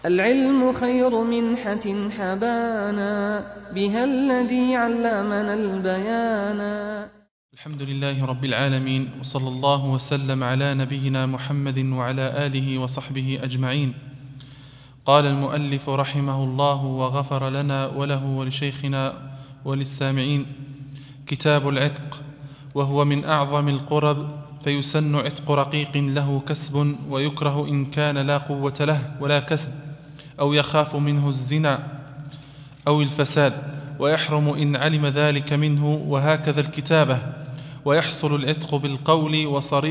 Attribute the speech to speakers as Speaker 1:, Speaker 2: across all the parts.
Speaker 1: العلم خير منحة حبانا بها الذي علمنا البيانا.
Speaker 2: الحمد لله رب العالمين، وصلى الله وسلم على نبينا محمد وعلى آله وصحبه أجمعين. قال المؤلف رحمه الله وغفر لنا وله ولشيخنا وللسامعين: كتاب العتق، وهو من أعظم القرب، فيسن عتق رقيق له كسب، ويكره إن كان لا قوة له ولا كسب، أو يخاف منه الزنا أو الفساد، ويحرم إن علم ذلك منه، وهكذا الكتابة. ويحصل العتق بالقول،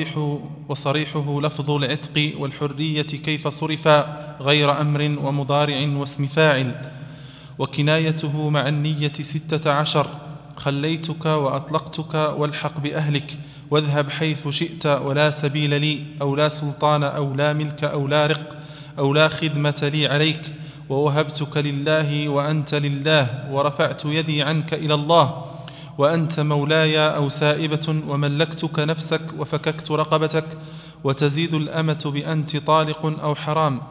Speaker 2: وصريحه لفظ العتق والحرية كيف صرفا غير أمر ومضارع واسم فاعل. وكنايته مع النية 16: خليتك وأطلقتك والحق بأهلك، واذهب حيث شئت ولا سبيل لي، أو لا سلطان أو لا ملك أو لا رق أو لا خدمة لي عليك، ووهبتك لله وأنت لله، ورفعت يدي عنك إلى الله وأنت مولاي أو سائبة، وملكتك نفسك وفككت رقبتك. وتزيد الأمة بأنت طالق أو حرام.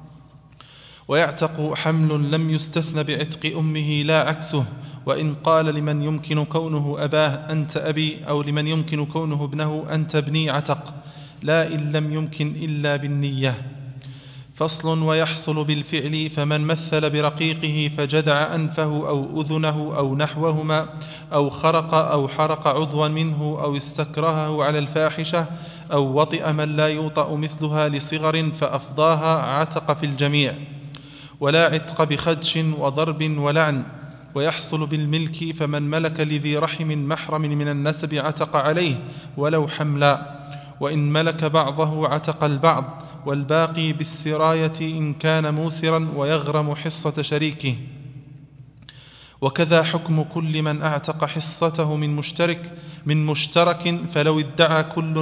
Speaker 2: ويعتق حمل لم يستثن بعتق أمه لا عكسه، وإن قال لمن يمكن كونه أباه أنت أبي، أو لمن يمكن كونه ابنه أنت ابني، عتق، لا إن لم يمكن إلا بالنية. فصل: ويحصل بالفعل، فمن مثل برقيقه فجدع أنفه أو أذنه أو نحوهما، أو خرق أو حرق عضوا منه، أو استكرهه على الفاحشة، أو وطئ من لا يوطأ مثلها لصغر فأفضاها، عتق في الجميع. ولا عتق بخدش وضرب ولعن. ويحصل بالملك، فمن ملك لذي رحم محرم من النسب عتق عليه ولو حملا، وإن ملك بعضه عتق البعض، والباقي بالسراية إن كان موسرا، ويغرم حصة شريكه. وكذا حكم كل من أعتق حصته من مشترك، فلو ادعى كل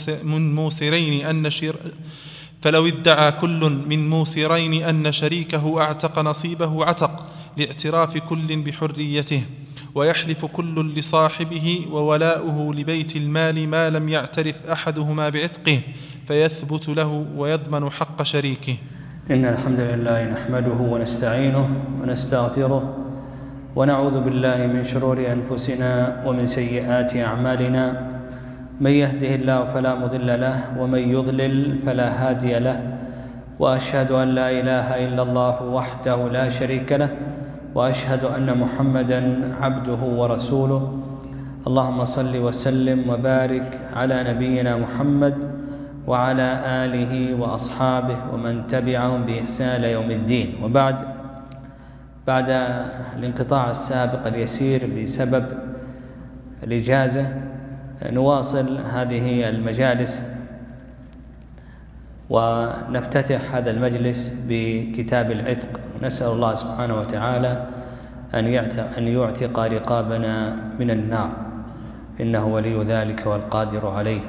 Speaker 2: من موسرين أن شريكه أعتق نصيبه، عتق، لاعتراف كل بحريته. ويحلف كل لصاحبه، وولاؤه لبيت المال ما لم يعترف أحدهما بعتقه، فيثبت له ويضمن حق شريكه.
Speaker 3: إن الحمد لله نحمده ونستعينه ونستغفره، ونعوذ بالله من شرور أنفسنا ومن سيئات أعمالنا. من يهده الله فلا مضل له، ومن يضلل فلا هادي له. وأشهد أن لا إله إلا الله وحده لا شريك له، وأشهد أن محمدا عبده ورسوله. اللهم صل وسلم وبارك على نبينا محمد وعلى آله وأصحابه ومن تبعهم بإحسان يوم الدين. وبعد الانقطاع السابق اليسير بسبب الإجازة، نواصل هذه المجالس ونفتتح هذا المجلس بكتاب العتق. نسأل الله سبحانه وتعالى أن يعتق رقابنا من النار، إنه ولي ذلك والقادر عليه.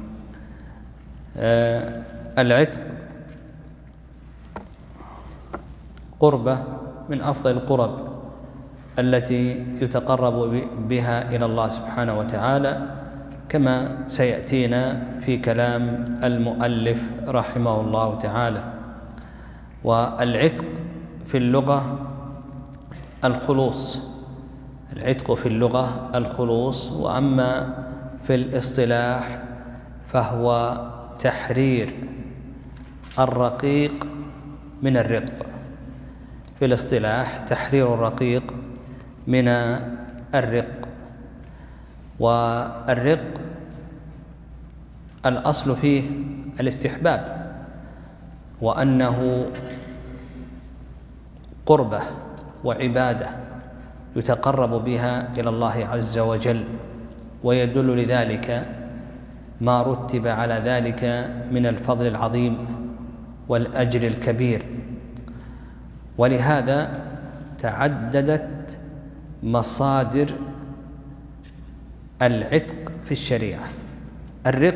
Speaker 3: العتق قربة من أفضل القرب التي يتقرب بها إلى الله سبحانه وتعالى، كما سيأتينا في كلام المؤلف رحمه الله تعالى. والعتق في اللغة الخلوص، العتق في اللغة الخلوص، وأما في الاصطلاح فهو تحرير الرقيق من الرق. في الاصطلاح تحرير الرقيق من الرق. والرق الأصل فيه الاستحباب، وأنه قربة وعبادة يتقرب بها إلى الله عز وجل، ويدل لذلك ما رتب على ذلك من الفضل العظيم والأجر الكبير. ولهذا تعددت مصادر العتق في الشريعة. الرق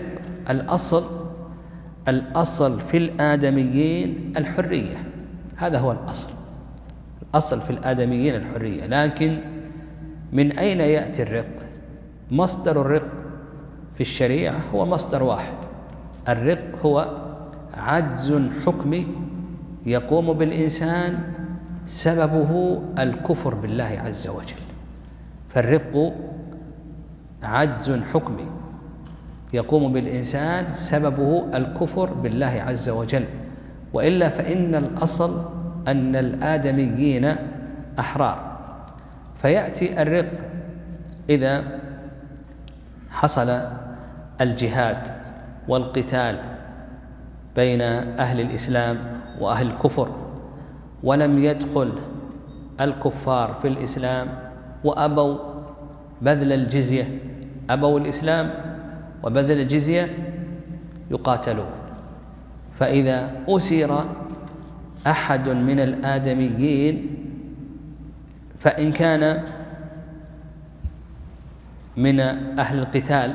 Speaker 3: الأصل في الآدميين الحرية، هذا هو الأصل في الآدميين الحرية. لكن من أين يأتي الرق؟ مصدر الرق في الشريعة هو مصدر واحد. الرق هو عجز حكمي يقوم بالإنسان سببه الكفر بالله عز وجل. فالرق عجز حكمي يقوم بالإنسان سببه الكفر بالله عز وجل، وإلا فإن الأصل أن الآدميين أحرار. فيأتي الرق إذا حصل الجهاد والقتال بين أهل الإسلام وأهل الكفر، ولم يدخل الكفار في الإسلام وأبوا بذل الجزية، أبوا الإسلام وبذل الجزية، يقاتلون. فإذا أسر أحد من الآدميين فإن كان من أهل القتال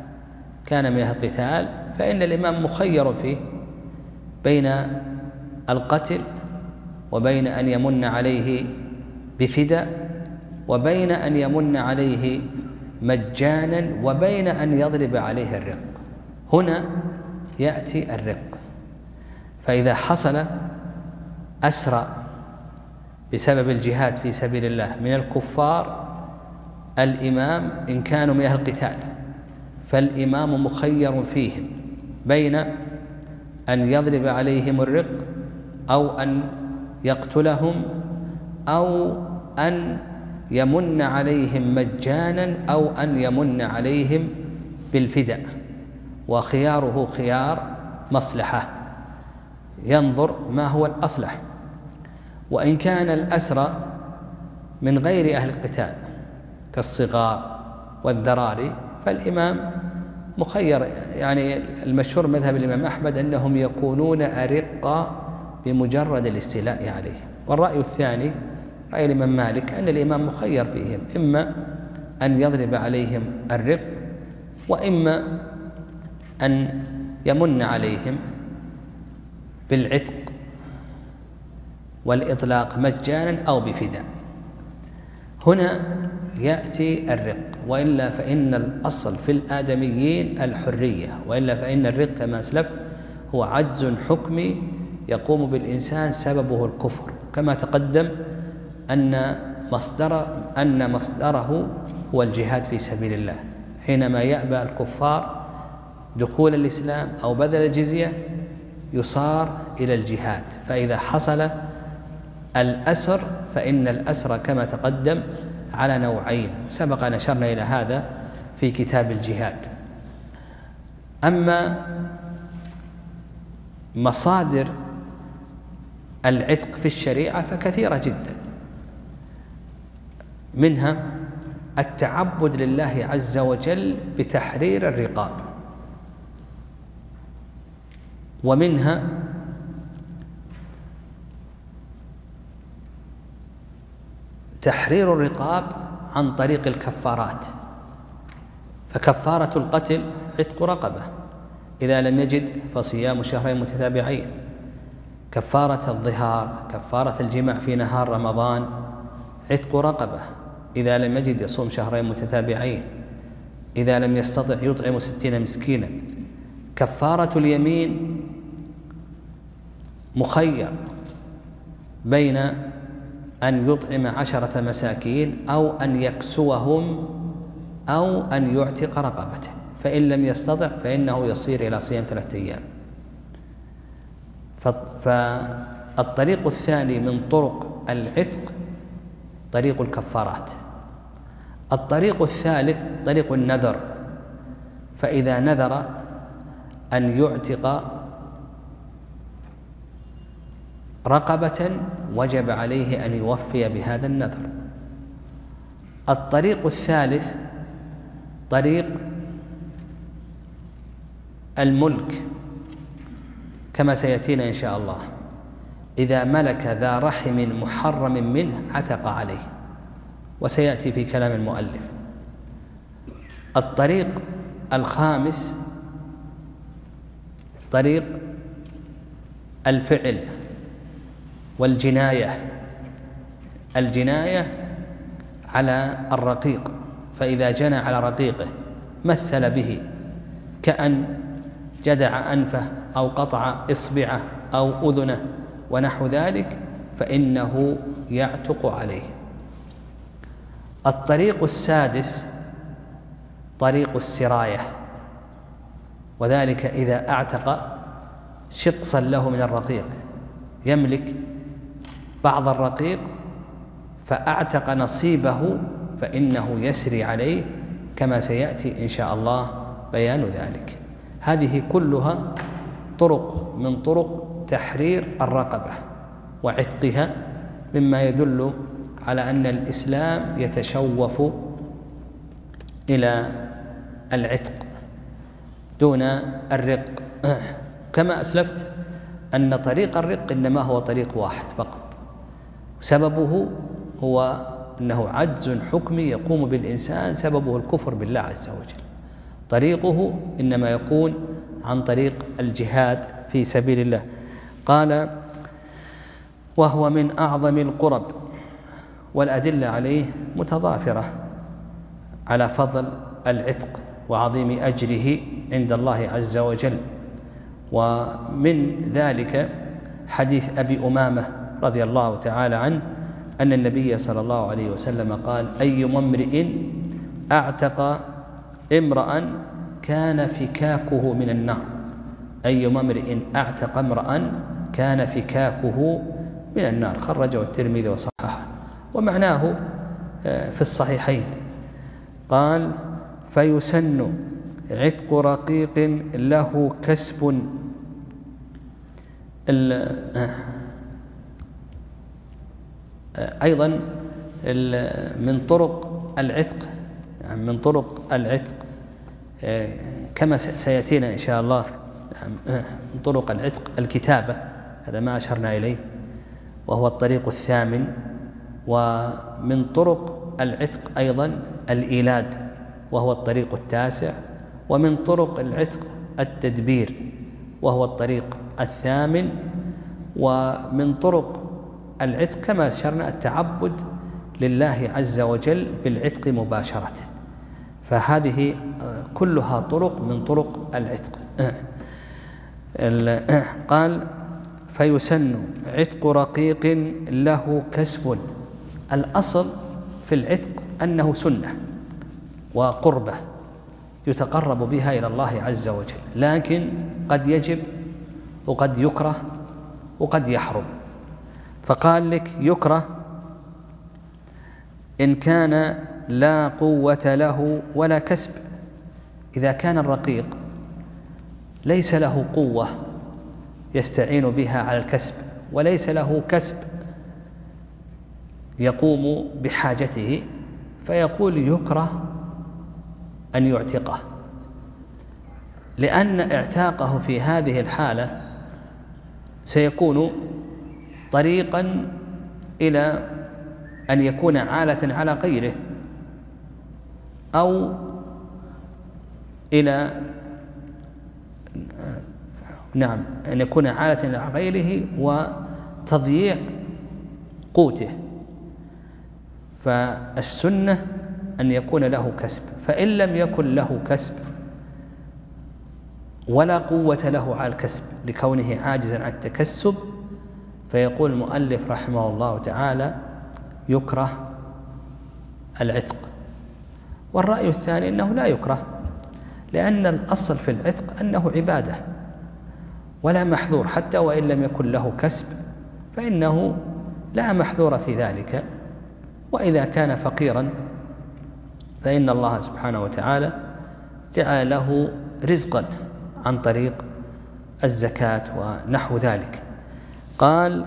Speaker 3: فإن الإمام مخير فيه بين القتل وبين أن يمن عليه بفداء، وبين أن يمن عليه مجانا، وبين أن يضرب عليه الرق. هنا يأتي الرق. فإذا حصل أسرى بسبب الجهاد في سبيل الله من الكفار، الإمام إن كانوا من أهل القتال فالإمام مخير فيهم بين أن يضرب عليهم الرق أو أن يقتلهم أو أن يمن عليهم مجانا أو أن يمن عليهم بالفداء، وخياره خيار مصلحة، ينظر ما هو الأصلح. وإن كان الأسرى من غير أهل القتال كالصغار والذراري فالإمام مخير، يعني المشهور مذهب الإمام أحمد أنهم يكونون أرقا بمجرد الاستيلاء عليه. والرأي الثاني رأي الإمام مالك أن الإمام مخير فيهم، إما أن يضرب عليهم الرق وإما أن يمن عليهم بالعتق والإطلاق مجانا أو بفداء. هنا يأتي الرق، وإلا فإن الأصل في الآدميين الحرية، وإلا فإن الرق كما أسلف هو عجز حكمي يقوم بالإنسان سببه الكفر، كما تقدم أن مصدره هو الجهاد في سبيل الله. حينما يأبى الكفار دخول الإسلام أو بذل الجزية يصار إلى الجهاد. فإذا حصل الأسر فإن الأسر كما تقدم على نوعين، سبق أن أشرنا إلى هذا في كتاب الجهاد. أما مصادر العتق في الشريعة فكثيرة جدا، منها التعبد لله عز وجل بتحرير الرقاب، ومنها تحرير الرقاب عن طريق الكفارات. فكفارة القتل عتق رقبة، إذا لم يجد فصيام شهرين متتابعين. كفارة الظهار، كفارة الجماع في نهار رمضان عتق رقبة، إذا لم يجد يصوم شهرين متتابعين، إذا لم يستطع يطعم 60 مسكينا. كفارة اليمين مخير بين أن يطعم 10 مساكين أو أن يكسوهم أو أن يعتق رقبته، فإن لم يستطع فإنه يصير إلى صيام 3 أيام. فالطريق الثاني من طرق العتق طريق الكفارات. الطريق الثالث طريق النذر، فإذا نذر أن يعتق رقبة وجب عليه أن يوفي بهذا النذر. الطريق الثالث طريق الملك، كما سيأتينا إن شاء الله، إذا ملك ذا رحم محرم منه عتق عليه، وسيأتي في كلام المؤلف. الطريق الخامس طريق الفعل والجناية. الجناية على الرقيق، فإذا جنى على رقيقه مثل به كأن جدع أنفه أو قطع إصبعه أو أذنه ونحو ذلك فإنه يعتق عليه. الطريق السادس طريق السراية، وذلك إذا أعتق شقصا له من الرقيق، يملك بعض الرقيق فأعتق نصيبه فإنه يسري عليه كما سيأتي إن شاء الله بيان ذلك. هذه كلها طرق من طرق تحرير الرقبة وعتقها، مما يدل على أن الإسلام يتشوف إلى العتق دون الرق. كما أسلفت أن طريق الرق إنما هو طريق واحد فقط، سببه هو أنه عجز حكمي يقوم بالإنسان، سببه الكفر بالله عز وجل. طريقه إنما يكون عن طريق الجهاد في سبيل الله. قال: وهو من أعظم القرب، والأدلة عليه متضافرة على فضل العتق وعظيم أجره عند الله عز وجل. ومن ذلك حديث أبي أمامة رضي الله تعالى عنه أن النبي صلى الله عليه وسلم قال: أي امرئ أعتق امرأ كان فكاكه من النار. أي امرئ أعتق امرأ كان فكاكه من النار. خرجه الترمذي وصححه، ومعناه في الصحيحين. قال: فيسن عتق رقيق له كسب. أيضا من طرق العتق، من طرق العتق كما سيأتينا إن شاء الله، من طرق العتق الكتابة، هذا ما أشرنا إليه وهو الطريق الثامن. ومن طرق العتق أيضا الإيلاد وهو الطريق التاسع. ومن طرق العتق التدبير وهو الطريق الثامن. ومن طرق العتق كما أشرنا التعبد لله عز وجل بالعتق مباشرة. فهذه كلها طرق من طرق العتق. قال: فيسن عتق رقيق له كسب. الأصل في العتق أنه سنة وقربة يتقرب بها إلى الله عز وجل، لكن قد يجب وقد يكره وقد يحرم. فقال لك: يكره إن كان لا قوة له ولا كسب. إذا كان الرقيق ليس له قوة يستعين بها على الكسب، وليس له كسب يقوم بحاجته، فيقول يكره أن يعتقه، لأن اعتاقه في هذه الحالة سيكون طريقا إلى أن يكون عالة على غيره، أو إلى أن يكون عالة على غيره وتضييع قوته. فالسنة أن يكون له كسب، فإن لم يكن له كسب ولا قوة له على الكسب لكونه عاجزا عن التكسب، فيقول المؤلف رحمه الله تعالى: يكره العتق. والرأي الثاني أنه لا يكره، لأن الأصل في العتق أنه عبادة ولا محذور، حتى وإن لم يكن له كسب فإنه لا محذور في ذلك. وإذا كان فقيرا فإن الله سبحانه وتعالى جعل له رزقا عن طريق الزكاة ونحو ذلك. قال: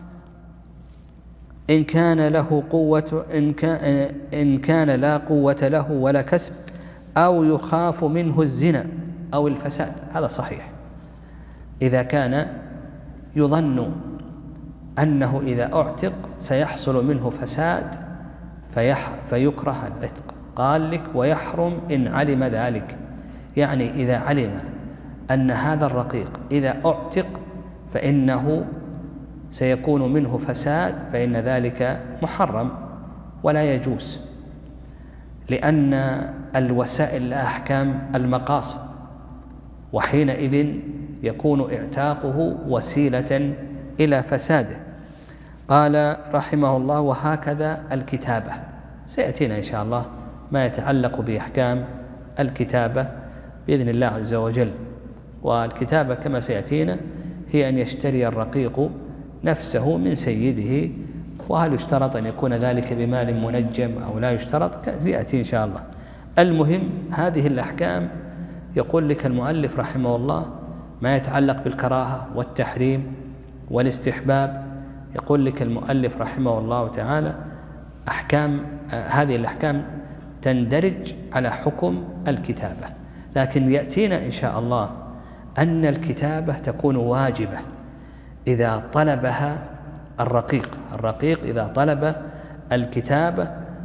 Speaker 3: إن كان له قوة إن كان لا قوة له ولا كسب أو يخاف منه الزنا أو الفساد. هذا صحيح، إذا كان يظن أنه إذا أعتق سيحصل منه فساد فيكره العتق. قال لك: ويحرم إن علم ذلك، يعني إذا علم أن هذا الرقيق إذا أعتق فإنه سيكون منه فساد، فإن ذلك محرم ولا يجوز، لأن الوسائل لها أحكام المقاصد، وحينئذ يكون اعتاقه وسيلة إلى فساده. قال رحمه الله: وهكذا الكتابة. سيأتينا إن شاء الله ما يتعلق بأحكام الكتابة بإذن الله عز وجل. والكتابة كما سيأتينا هي أن يشتري الرقيق نفسه من سيده، وهل يشترط أن يكون ذلك بمال منجم أو لا يشترط، سيأتي إن شاء الله. المهم هذه الأحكام يقول لك المؤلف رحمه الله ما يتعلق بالكراهة والتحريم والاستحباب. يقول لك المؤلف رحمه الله تعالى هذه الأحكام تندرج على حكم الكتابة، لكن يأتينا إن شاء الله أن الكتابة تكون واجبة إذا طلبها الرقيق إذا طلب الكتابة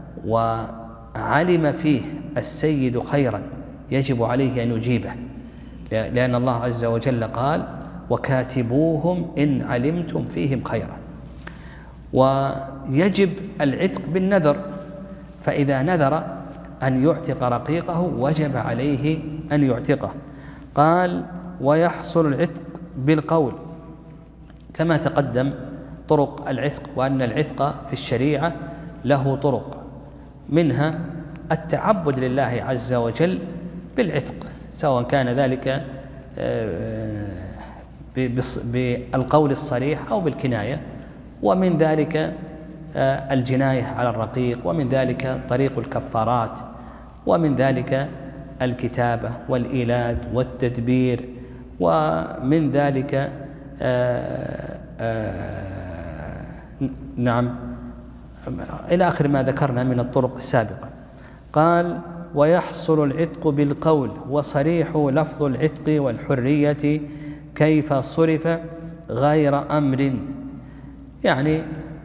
Speaker 3: وعلم فيه السيد خيرا يجب عليه أن يجيبه، لأن الله عز وجل قال: وكاتبوهم إن علمتم فيهم خيرا. ويجب العتق بالنذر، فإذا نذر أن يعتق رقيقه وجب عليه أن يعتقه. قال: ويحصل العتق بالقول، كما تقدم طرق العتق، وأن العتق في الشريعة له طرق، منها التعبد لله عز وجل بالعتق، سواء كان ذلك بالقول الصريح أو بالكناية، ومن ذلك الجناية على الرقيق، ومن ذلك طريق الكفارات، ومن ذلك الكتابة والإيلاد والتدبير، ومن ذلك نعم إلى آخر ما ذكرنا من الطرق السابقة. قال: ويحصل العتق بالقول، وصريح لفظ العتق والحرية كيف صرف غير أمر. يعني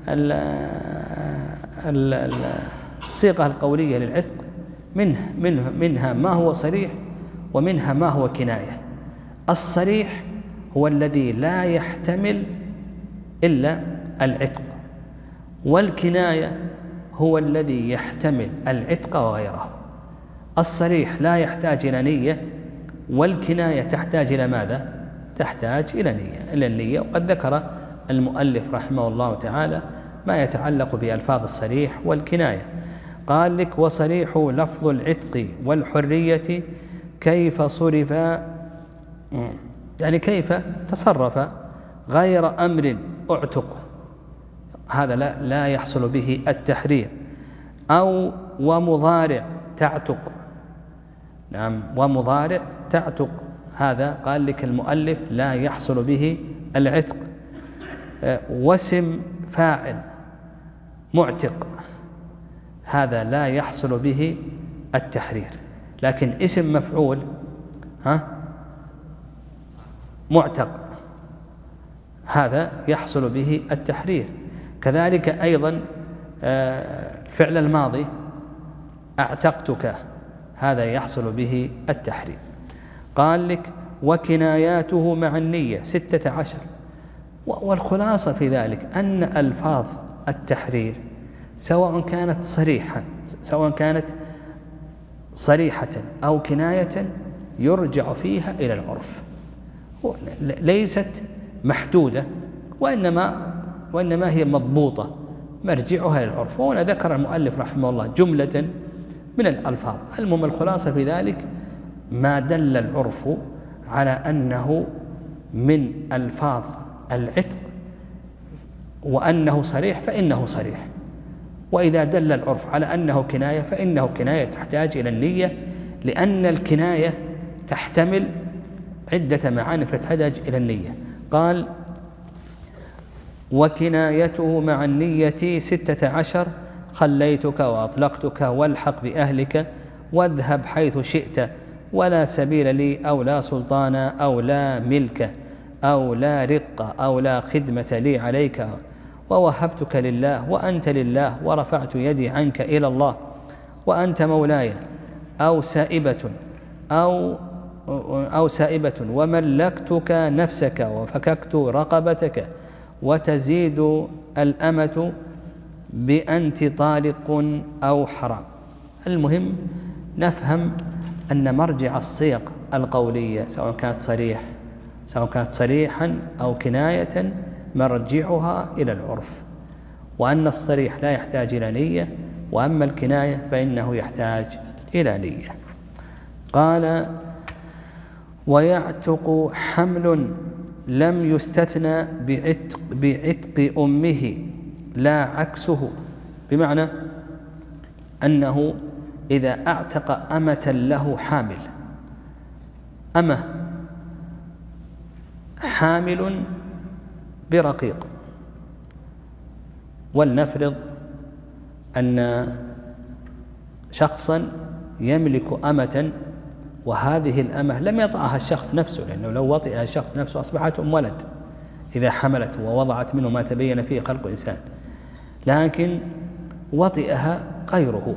Speaker 3: الصيغة القولية للعتق منها ما هو صريح ومنها ما هو كناية. الصريح هو الذي لا يحتمل إلا العتق، والكناية هو الذي يحتمل العتق وغيره. الصريح لا يحتاج إلى نية، والكناية تحتاج إلى ماذا؟ تحتاج إلى النية. وقد ذكر المؤلف رحمه الله تعالى ما يتعلق بألفاظ الصريح والكناية. قال لك: وصريح لفظ العتق والحرية كيف صرف، يعني كيف تصرف غير أمر اعتق، هذا لا يحصل به التحرير. أو ومضارع تعتق، نعم ومضارع تعتق، هذا قال لك المؤلف لا يحصل به العتق. واسم فاعل معتق، هذا لا يحصل به التحرير، لكن اسم مفعول معتق هذا يحصل به التحرير. كذلك أيضا فعل الماضي أعتقتك، هذا يحصل به التحرير. قال لك: وكناياته مع النية 16. والخلاصة في ذلك أن ألفاظ التحرير سواء كانت صريحة أو كناية يرجع فيها إلى العرف، ليست محدودة، وإنما هي مضبوطة مرجعها إلى العرف. وهنا ذكر المؤلف رحمه الله جملة من الألفاظ. المهم الخلاصة في ذلك ما دل العرف على أنه من ألفاظ العتق وأنه صريح فإنه صريح، وإذا دل العرف على أنه كناية فإنه كناية تحتاج إلى النية، لأن الكناية تحتمل عدة معاني فتحتاج إلى النية. قال: وكنايته مع النية 16. خليتك وأطلقتك والحق بأهلك واذهب حيث شئت ولا سبيل لي أو لا سلطان أو لا ملك أو لا رق أو لا خدمة لي عليك ووهبتك لله وأنت لله ورفعت يدي عنك إلى الله وأنت مولاي أو سائبة وملكتك نفسك وفككت رقبتك وتزيد الأمة بأنت طالق أو حرام. المهم نفهم أن مرجع الصيغ القولية سواء كانت صريحا أو كناية مرجعها إلى العرف، وأن الصريح لا يحتاج إلى نية، وأما الكناية فإنه يحتاج إلى نية. قال: ويعتق حمل لم يستثنى بعتق أمه لا عكسه، بمعنى أنه إذا أعتق أمة له حامل، أمة حامل برقيق، ولنفرض أن شخصا يملك أمة، وهذه الأمة لم يطأها الشخص نفسه، لأنه لو وطئها الشخص نفسه أصبحت أم ولد إذا حملت ووضعت منه ما تبين فيه خلق إنسان، لكن وطئها غيره،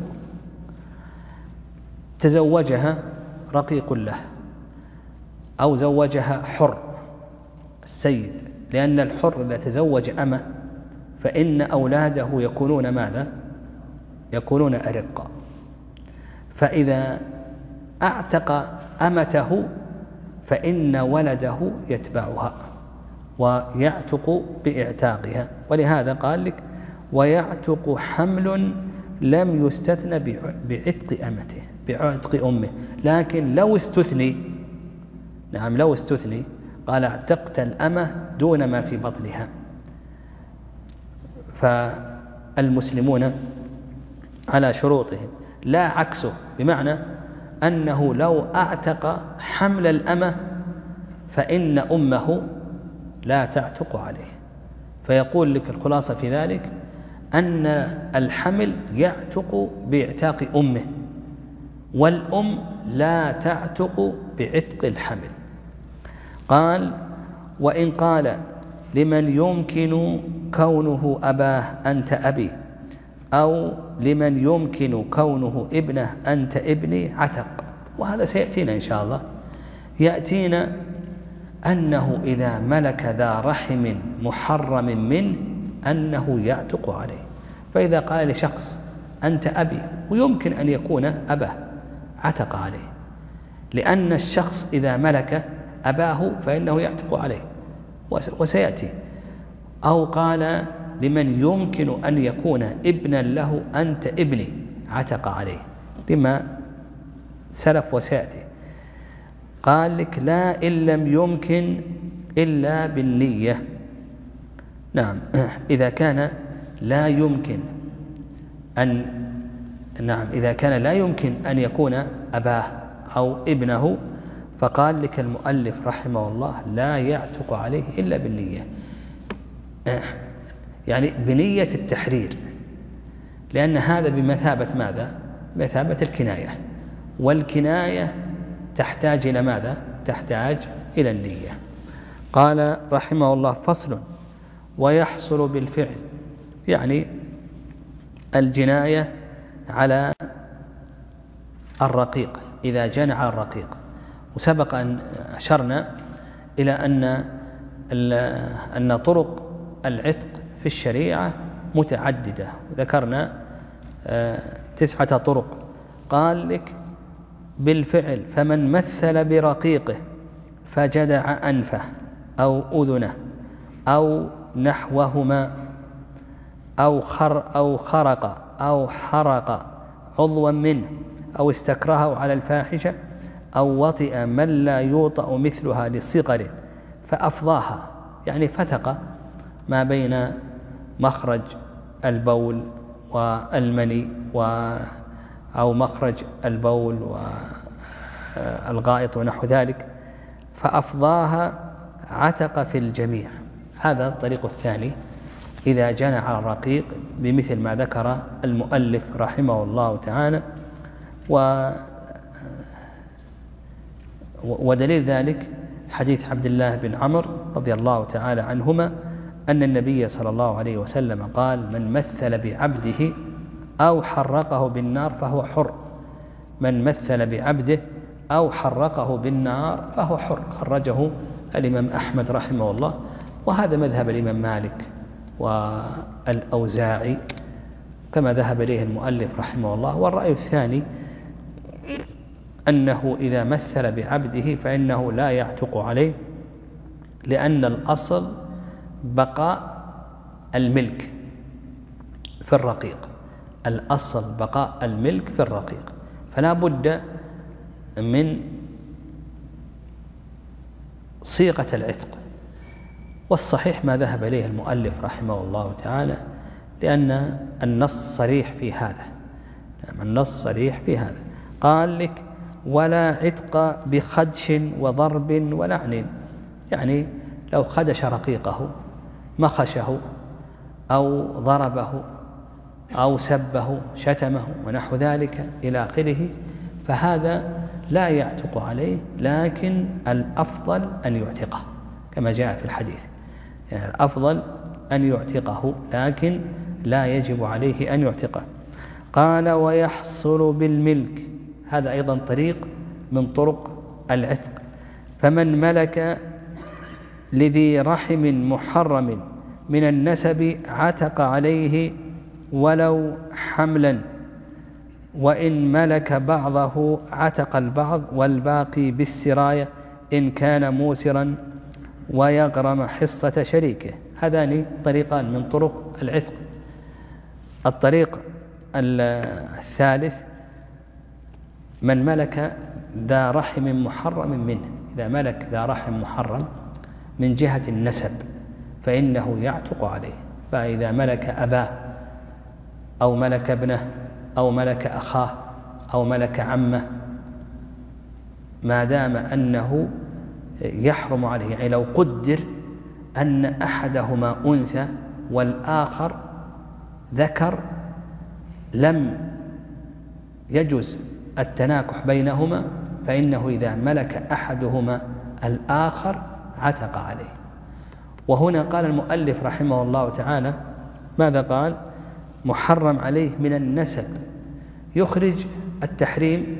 Speaker 3: تزوجها رقيق له أو زوجها حر السيد، لأن الحر إذا تزوج أمة فإن أولاده يكونون ماذا؟ يكونون أرقا، فإذا أعتق أمته فإن ولده يتبعها ويعتق بإعتاقها. ولهذا قال لك: ويعتق حمل لم يستثنى بعتق أمته، بعتق أمه، لكن لو استثني، نعم لو استثني، قال: اعتقت الأمة دون ما في بطنها. فالمسلمون على شروطهم لا عكسه، بمعنى أنه لو أعتق حمل الأمة فإن أمه لا تعتق عليه. فيقول لك الخلاصة في ذلك أن الحمل يعتق باعتاق أمه، والأم لا تعتق بعتق الحمل. قال: وإن قال لمن يمكن كونه أباه أنت أبي، أو لمن يمكن كونه ابنه أنت ابني، عتق. وهذا سيأتينا إن شاء الله، يأتينا أنه إذا ملك ذا رحم محرم منه أنه يعتق عليه. فإذا قال لشخص أنت أبي ويمكن أن يكون أباه، عتق عليه، لأن الشخص إذا ملك أباه فإنه يعتق عليه، وسيأتي. أو قال لمن يمكن أن يكون ابنا له أنت ابني، عتق عليه، لما سلف وسيأتي. قال لك: لا إن لم يمكن إلا بالنية. نعم، إذا كان لا يمكن أن، نعم إذا كان لا يمكن أن يكون أباه أو ابنه، فقال لك المؤلف رحمه الله: لا يعتق عليه إلا بالنية، يعني بنية التحرير، لأن هذا بمثابة ماذا؟ بمثابة الكناية، والكناية تحتاج إلى ماذا؟ تحتاج إلى النية. قال رحمه الله: فصل: ويحصل بالفعل، يعني الجناية على الرقيق إذا جنى على الرقيق. وسبق أن أشرنا إلى أن طرق العتق في الشريعة متعددة، ذكرنا 9 طرق. قال لك: بالفعل، فمن مثل برقيقه فجدع أنفه أو أذنه أو نحوهما، أو خرق أو حرق عضوا منه، أو استكرهه على الفاحشة، أو وطئ من لا يوطأ مثلها للصغر فأفضاها، يعني فتق ما بين مخرج البول والمني أو مخرج البول والغائط ونحو ذلك، فأفضاها، عتق في الجميع. هذا الطريق الثاني إذا جنى على الرقيق بمثل ما ذكر المؤلف رحمه الله تعالى. ودليل ذلك حديث عبد الله بن عمرو رضي الله تعالى عنهما أن النبي صلى الله عليه وسلم قال: من مثل بعبده أو حرقه بالنار فهو حر. من مثل بعبده أو حرقه بالنار فهو حر. خرجه الإمام أحمد رحمه الله، وهذا مذهب الإمام مالك والأوزاعي كما ذهب إليه المؤلف رحمه الله. والرأي الثاني أنه إذا مثل بعبده فإنه لا يعتق عليه، لأن الأصل بقاء الملك في الرقيق، الأصل بقاء الملك في الرقيق، فلا بد من صيغة العتق. والصحيح ما ذهب إليه المؤلف رحمه الله تعالى، لأن النص صريح في هذا. النص صريح في هذا. قال لك: ولا عتق بخدش وضرب ولعن، يعني لو خدش رقيقه، مخشه أو ضربه أو سبه شتمه ونحو ذلك إلى آخره، فهذا لا يعتق عليه، لكن الأفضل أن يعتقه كما جاء في الحديث، يعني الأفضل أن يعتقه لكن لا يجب عليه أن يعتقه. قال: ويحصل بالملك، هذا أيضا طريق من طرق العتق. فمن ملك لذي رحم محرم من النسب عتق عليه ولو حملا، وإن ملك بعضه عتق البعض والباقي بالسراية إن كان موسرا ويغرم حصة شريكه. هذان طريقان من طرق العتق. الطريق الثالث: من ملك ذا رحم محرم منه، إذا ملك ذا رحم محرم من جهة النسب فإنه يعتق عليه. فإذا ملك أباه أو ملك ابنه أو ملك أخاه أو ملك عمه، ما دام أنه يحرم عليه، يعني لو قدر أن أحدهما أنثى والآخر ذكر، لم يجوز التناكح بينهما، فإنه إذا ملك أحدهما الآخر عتق عليه. وهنا قال المؤلف رحمه الله تعالى ماذا قال؟ محرم عليه من النسب، يخرج التحريم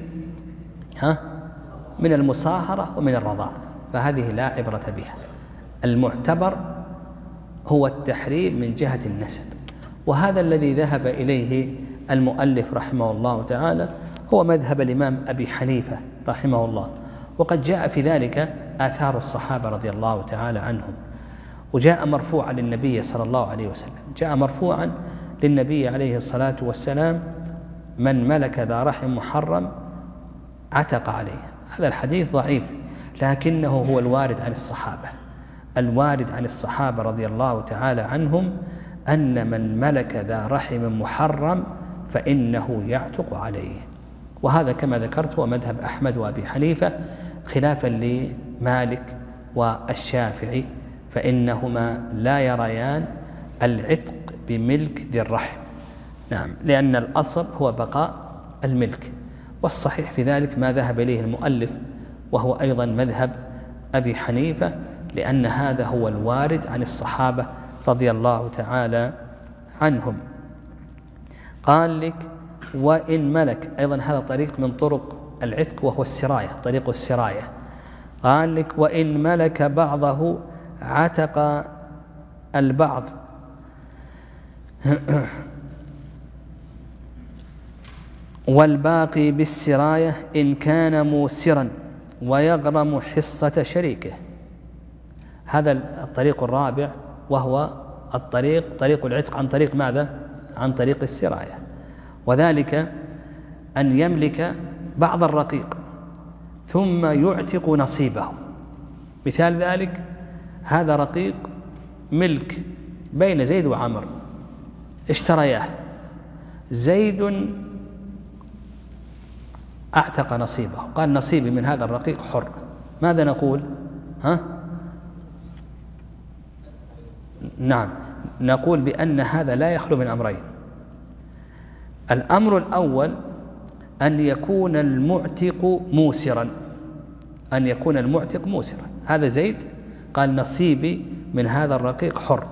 Speaker 3: من المصاهرة ومن الرضاعة، فهذه لا عبرة بها. المعتبر هو التحريم من جهة النسب، وهذا الذي ذهب إليه المؤلف رحمه الله تعالى هو مذهب الإمام أبي حنيفة رحمه الله. وقد جاء في ذلك آثار الصحابة رضي الله تعالى عنهم، وجاء مرفوعا للنبي صلى الله عليه وسلم، جاء مرفوعا للنبي عليه الصلاة والسلام: من ملك ذا رحم محرم عتق عليه. هذا الحديث ضعيف، لكنه هو الوارد عن الصحابة. الوارد عن الصحابة رضي الله تعالى عنهم أن من ملك ذا رحم محرم فإنه يعتق عليه. وهذا كما ذكرت هو مذهب أحمد وأبي حنيفة، خلافا لمالك والشافعي، فإنهما لا يريان العتق بملك ذي الرحم، نعم، لأن الأصل هو بقاء الملك. والصحيح في ذلك ما ذهب إليه المؤلف، وهو أيضا مذهب أبي حنيفة، لأن هذا هو الوارد عن الصحابة رضي الله تعالى عنهم. قال لك: وإن ملك، أيضا هذا طريق من طرق العتق وهو السراية، طريق السراية. قال لك: وإن ملك بعضه عتق البعض والباقي بالسراية إن كان موسرا ويغرم حصة شريكه. هذا الطريق الرابع، وهو طريق العتق عن طريق ماذا؟ عن طريق السراية، وذلك أن يملك بعض الرقيق ثم يعتق نصيبه. مثال ذلك: هذا رقيق ملك بين زيد وعمر، اشترياه، زيد اعتق نصيبه، قال: نصيبي من هذا الرقيق حر. ماذا نقول؟ نعم، نقول بأن هذا لا يخلو من أمرين. الأمر الأول أن يكون المعتق موسرا، أن يكون المعتق موسرا. هذا زيد قال: نصيبي من هذا الرقيق حر.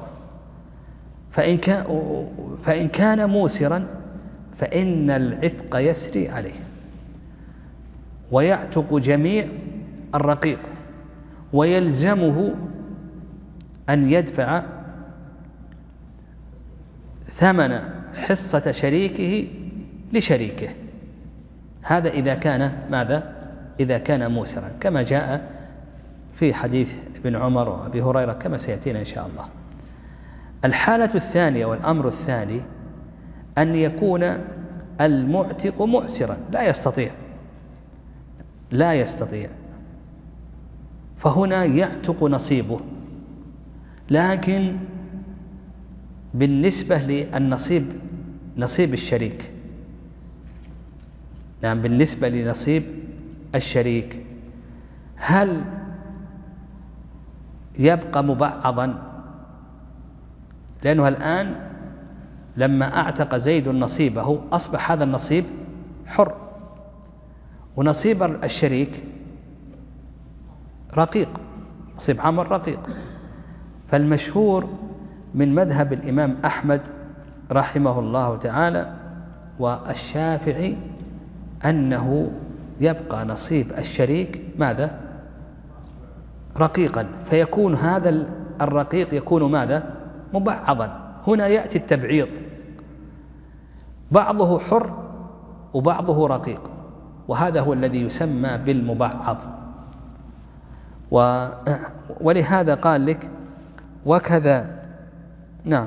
Speaker 3: فإن كان موسرا فإن العتق يسري عليه ويعتق جميع الرقيق، ويلزمه أن يدفع ثمن حصة شريكه لشريكه. هذا إذا كان ماذا؟ إذا كان موسرا، كما جاء في حديث ابن عمر وأبي هريرة كما سيأتينا إن شاء الله. الحالة الثانية والأمر الثاني أن يكون المعتق معسرا لا يستطيع فهنا يعتق نصيبه، لكن بالنسبة للنصيب نصيب الشريك، نعم بالنسبة لنصيب الشريك هل يبقى مبعضا؟ لأنه الآن لما أعتق زيد نصيبه أصبح هذا النصيب حر، ونصيب الشريك رقيق، نصيب عمر رقيق. فالمشهور من مذهب الإمام أحمد رحمه الله تعالى والشافعي أنه يبقى نصيب الشريك ماذا؟ رقيقا، فيكون هذا الرقيق يكون ماذا؟ مبعضا. هنا يأتي التبعيض، بعضه حر وبعضه رقيق، وهذا هو الذي يسمى بالمبعض. ولهذا قال لك وكذا، نعم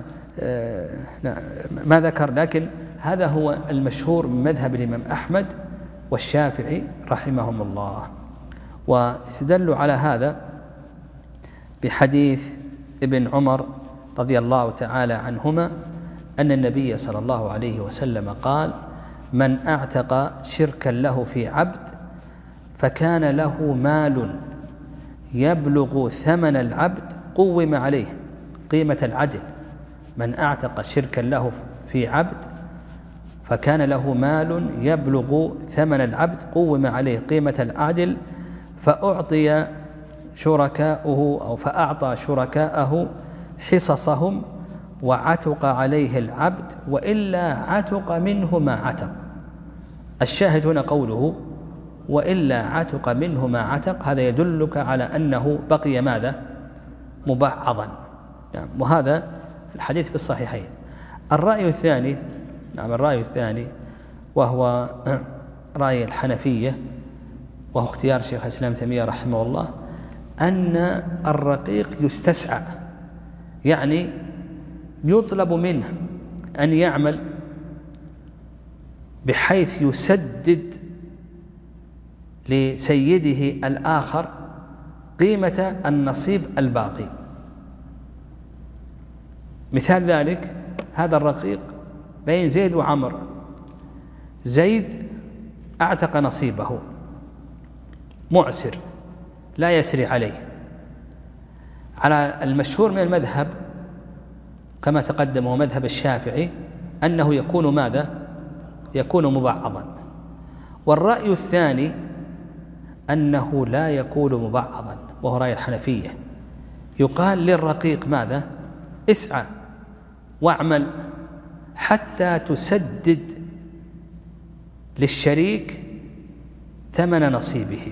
Speaker 3: ما ذكر، لكن هذا هو المشهور من مذهب الإمام أحمد والشافعي رحمهم الله. واستدلوا على هذا بحديث ابن عمر رضي الله تعالى عنهما أن النبي صلى الله عليه وسلم قال: من أعتق شركا له في عبد فكان له مال يبلغ ثمن العبد قوم عليه قيمة العدل. من أعتق شركا له في عبد فكان له مال يبلغ ثمن العبد قوم عليه قيمة العدل، فأعطى شركاءه حصصهم وعتق عليه العبد، وإلا عتق منه ما عتق. الشاهد هنا قوله وإلا عتق منه ما عتق، هذا يدلك على أنه بقي ماذا؟ مبعضا. يعني وهذا الحديث في الصحيحين. الرأي الثاني، نعم الرأي الثاني وهو رأي الحنفية، وهو اختيار شيخ الإسلام تيمية رحمه الله، أن الرقيق يستسعى، يعني يطلب منه أن يعمل بحيث يسدد لسيده الآخر قيمة النصيب الباقي. مثال ذلك هذا الرقيق بين زيد وعمر، زيد أعتق نصيبه معسر لا يسري عليه. على المشهور من المذهب كما تقدم هو مذهب الشافعي أنه يكون ماذا؟ يكون مبعضا. والرأي الثاني أنه لا يكون مبعضا، وهو رأي الحنفية. يقال للرقيق ماذا؟ اسعى واعمل حتى تسدد للشريك ثمن نصيبه.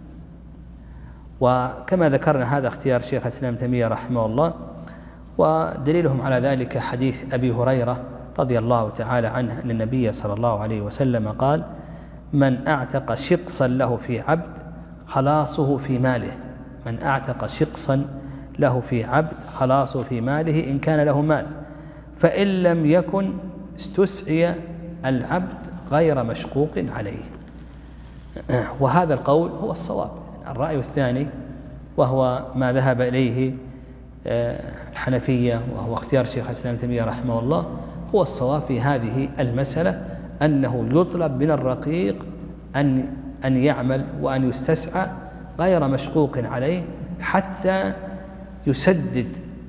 Speaker 3: وكما ذكرنا هذا اختيار شيخ الإسلام تيمية رحمه الله، ودليلهم على ذلك حديث أبي هريرة رضي الله تعالى عنه أن النبي صلى الله عليه وسلم قال: من أعتق شقصا له في عبد خلاصه في ماله. من أعتق شقصا له في عبد خلاصه في ماله إن كان له مال، فإن لم يكن استسعي العبد غير مشقوق عليه. وهذا القول هو الصواب. الرأي الثاني وهو ما ذهب إليه الحنفية، وهو اختيار شيخ الإسلام تيمية رحمه الله، هو الصواب في هذه المسألة، أنه يطلب من الرقيق أن يعمل وأن يستسعى غير مشقوق عليه حتى يسدد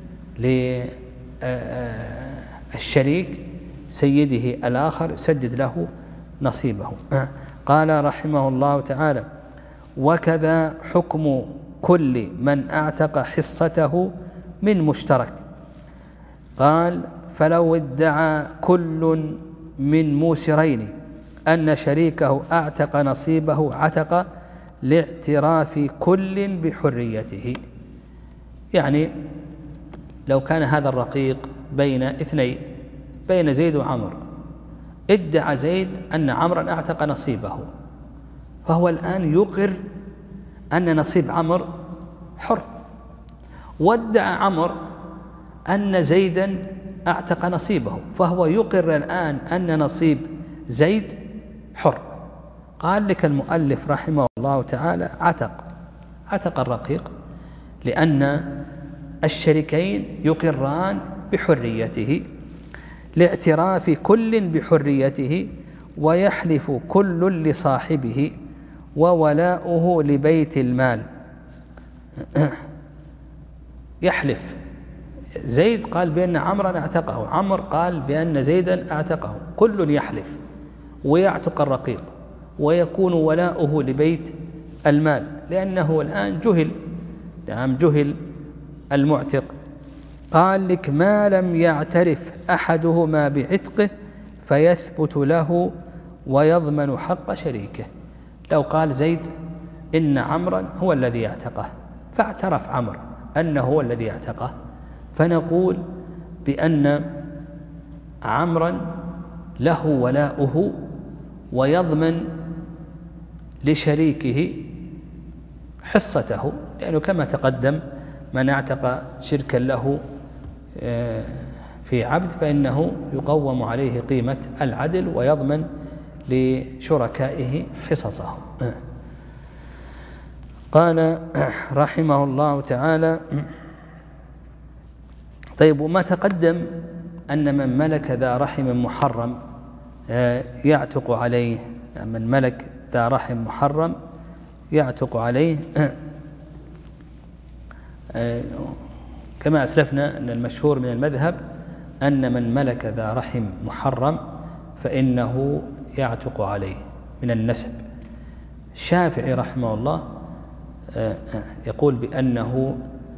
Speaker 3: للشريك سيده الآخر، يسدد له نصيبه. قال رحمه الله تعالى: وكذا حكم كل من أعتق حصته من مشترك. قال: فلو ادعى كل من موسرين أن شريكه أعتق نصيبه عتق لاعتراف كل بحريته. يعني لو كان هذا الرقيق بين اثنين، بين زيد وعمر، ادعى زيد أن عمرا أعتق نصيبه، فهو الآن يقر أن نصيب عمر حر، وادعى عمر أن زيدا أعتق نصيبه، فهو يقر الآن أن نصيب زيد حر. قال لك المؤلف رحمه الله تعالى عتق الرقيق، لأن الشريكين يقران بحريته لاعتراف كل بحريته، ويحلف كل لصاحبه، وولاؤه لبيت المال. يحلف زيد قال بأن عمرا اعتقه، عمر قال بأن زيدا اعتقه، كل يحلف ويعتق الرقيق، ويكون ولاؤه لبيت المال، لأنه الآن جهل المعتق. قال لك ما لم يعترف أحدهما بعتقه فيثبت له ويضمن حق شريكه. لو قال زيد إن عمرا هو الذي اعتقه، فاعترف عمرو أنه هو الذي اعتقه، فنقول بأن عمرا له ولاؤه، ويضمن لشريكه حصته، لأنه كما تقدم من اعتق شركا له في عبد فإنه يقوم عليه قيمة العدل، ويضمن لشركائه حصصه. قال رحمه الله تعالى: طيب، وما تقدم أن من ملك ذا رحم محرم يعتق عليه، من ملك ذا رحم محرم يعتق عليه، كما أسلفنا أن المشهور من المذهب أن من ملك ذا رحم محرم فإنه يعتق عليه من النسب. الشافعي رحمه الله يقول بأنه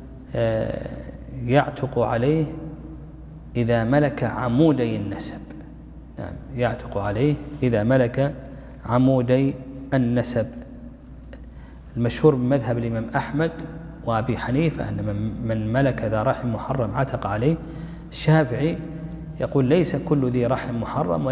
Speaker 3: يعتق عليه إذا ملك عمودي النسب. نعم، يعتق عليه إذا ملك عمودي النسب. المشهور من مذهب الإمام أحمد وأبي حنيفة أن من ملك ذا رحم محرم عتق عليه. الشافعي يقول ليس كل ذي رحم محرم،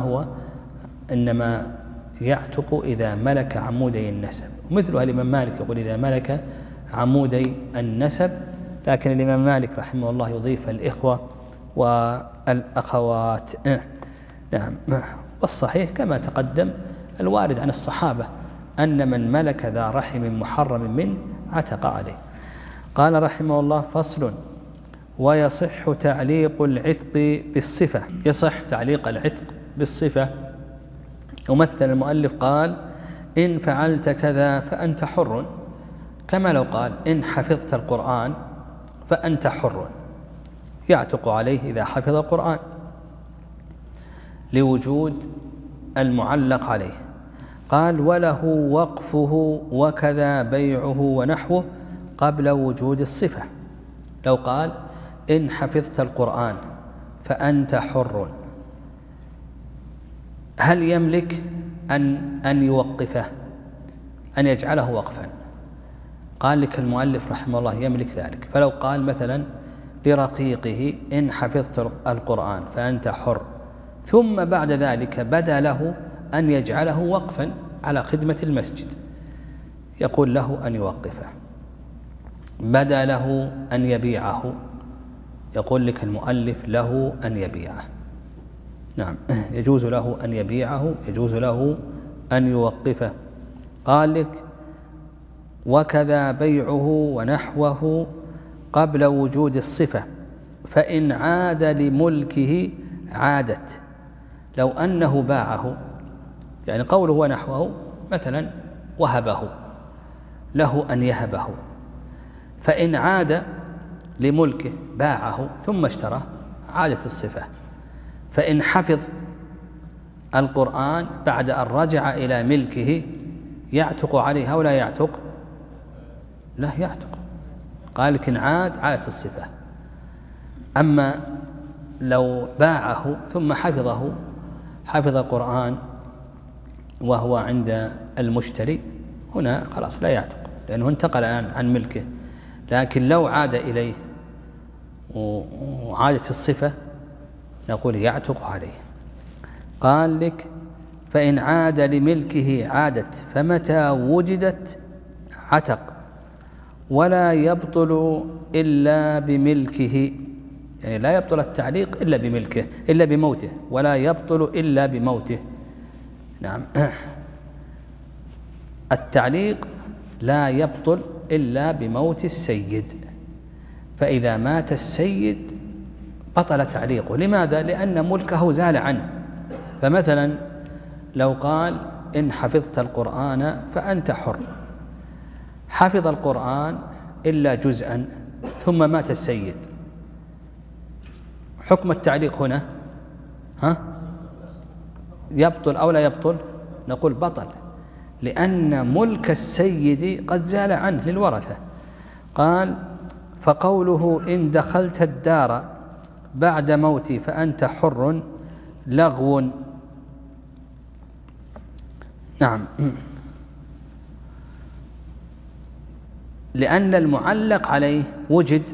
Speaker 3: إنما يعتق إذا ملك عمودي النسب. ومثلها الإمام مالك يقول إذا ملك عمودي النسب، لكن الإمام مالك رحمه الله يضيف الإخوة والأخوات. نعم، والصحيح كما تقدم الوارد عن الصحابة أن من ملك ذا رحم محرم منه عتق عليه. قال رحمه الله: فصل: ويصح تعليق العتق بالصفة. يصح تعليق العتق بالصفة. ومثل المؤلف قال: إن فعلت كذا فأنت حر، كما لو قال: إن حفظت القرآن فأنت حر، يعتق عليه إذا حفظ القرآن لوجود المعلق عليه. قال: وله وقفه وكذا بيعه ونحوه قبل وجود الصفة. لو قال: إن حفظت القرآن فأنت حر، هل يملك أن يوقفه، أن يجعله وقفا؟ قال لك المؤلف رحمه الله يملك ذلك. فلو قال مثلا لرقيقه: إن حفظت القرآن فأنت حر، ثم بعد ذلك بدا له أن يجعله وقفا على خدمة المسجد، يقول له أن يوقفه. بدا له أن يبيعه، يقول لك المؤلف له أن يبيعه. نعم، يجوز له أن يبيعه، يجوز له أن يوقفه. قال لك: وكذا بيعه ونحوه قبل وجود الصفة، فإن عاد لملكه عادت. لو أنه باعه، يعني قوله ونحوه مثلا وهبه، له أن يهبه، فإن عاد لملكه باعه ثم اشترى عادت الصفة. فإن حفظ القرآن بعد أن رجع إلى ملكه يعتق عليه أو لا يعتق؟ لا يعتق. قال لك إن عادت الصفة. أما لو باعه ثم حفظ القرآن وهو عند المشتري، هنا خلاص لا يعتق، لأنه انتقل الآن عن ملكه. لكن لو عاد إليه وعادت الصفة نقول يعتق عليه. قال لك: فإن عاد لملكه عادت، فمتى وجدت عتق، ولا يبطل إلا بملكه. يعني لا يبطل التعليق إلا بملكه إلا بموته، ولا يبطل إلا بموته. نعم. التعليق لا يبطل إلا بموت السيد، فإذا مات السيد بطل تعليقه. لماذا؟ لأن ملكه زال عنه. فمثلا لو قال إن حفظت القرآن فأنت حر، حفظ القرآن إلا جزءا ثم مات السيد، حكم التعليق هنا يبطل أو لا يبطل؟ نقول بطل، لأن ملك السيد قد زال عنه للورثة. قال فقوله إن دخلت الدار بعد موتي فأنت حر لغو. نعم، لأن المعلق عليه وجد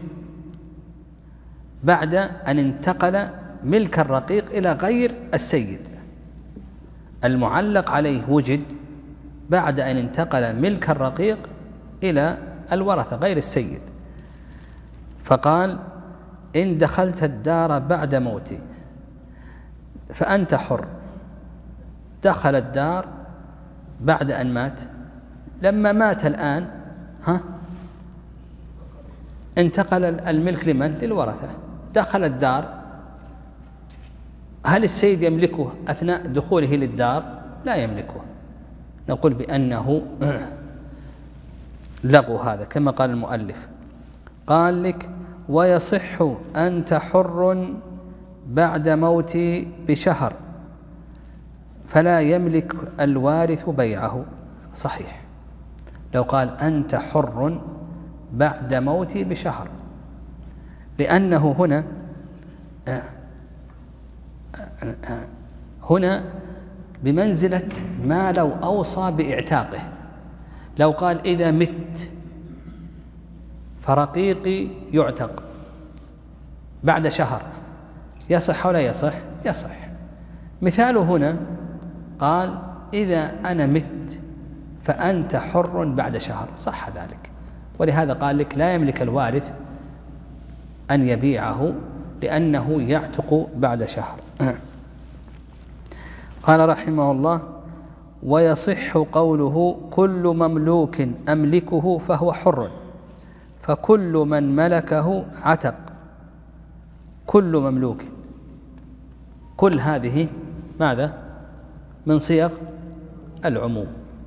Speaker 3: بعد أن انتقل ملك الرقيق إلى غير السيد. المعلق عليه وجد بعد أن انتقل ملك الرقيق إلى الورثة غير السيد. فقال إن دخلت الدار بعد موتي فأنت حر، دخل الدار بعد أن مات. لما مات الآن انتقل الملك لمن؟ للورثة. دخل الدار، هل السيد يملكه أثناء دخوله للدار؟ لا يملكه، نقول بأنه لغو هذا كما قال المؤلف. قال لك ويصح أنت حر بعد موتي بشهر فلا يملك الوارث بيعه. صحيح، لو قال أنت حر بعد موتي بشهر، لأنه هنا بمنزلة ما لو أوصى بإعتاقه. لو قال إذا مت فرقيقي يعتق بعد شهر، يصح ولا يصح؟ يصح. مثاله هنا قال إذا أنا مت فأنت حر بعد شهر، صح ذلك. ولهذا قال لك لا يملك الوارث أن يبيعه لأنه يعتق بعد شهر. قال رحمه الله ويصح قوله كل مملوك أملكه فهو حر، فكل من ملكه عتق. كل مملوك، كل هذه ماذا؟ من صيغ العموم،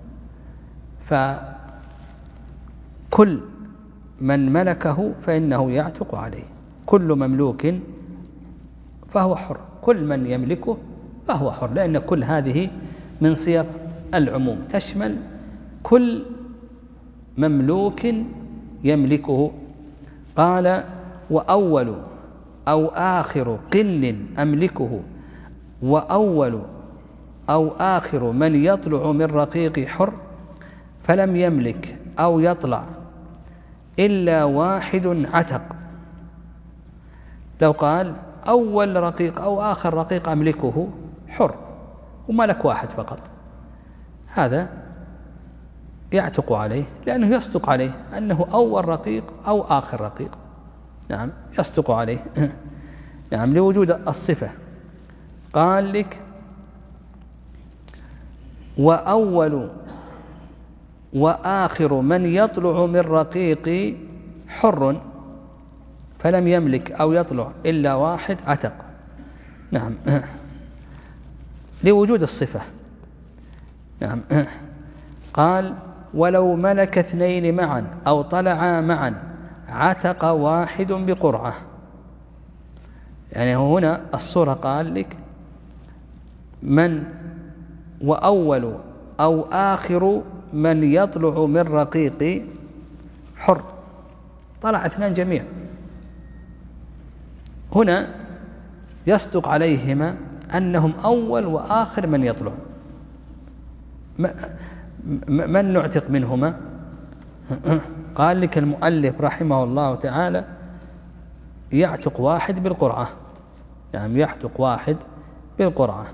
Speaker 3: فكل من ملكه فإنه يعتق عليه. كل مملوك فهو حر، كل من يملكه فهو حر، لأن كل هذه من صيغ العموم تشمل كل مملوك يملكه. قال وأول أو آخر قل أملكه، وأول أو آخر من يطلع من رقيق حر فلم يملك أو يطلع إلا واحد عتق. لو قال أول رقيق أو آخر رقيق أملكه حر وملك واحد فقط، هذا يعتق عليه لأنه يصدق عليه أنه أول رقيق أو آخر رقيق. نعم، يصدق عليه. نعم، لوجود الصفة. قال لك وأول وآخر من يطلع من رقيق حر فلم يملك أو يطلع إلا واحد عتق. نعم، لوجود الصفة. نعم. قال ولو ملك اثنين معا أو طلعا معا عتق واحد بقرعة. يعني هنا الصورة قال لك من وأول أو آخر من يطلع من رقيق حر، طلع اثنان جميع، هنا يصدق عليهما أنهم أول وآخر من يطلع. من نعتق منهما؟ قال لك المؤلف رحمه الله تعالى يعتق واحد بالقرعة. يعني يعتق واحد بالقرعة.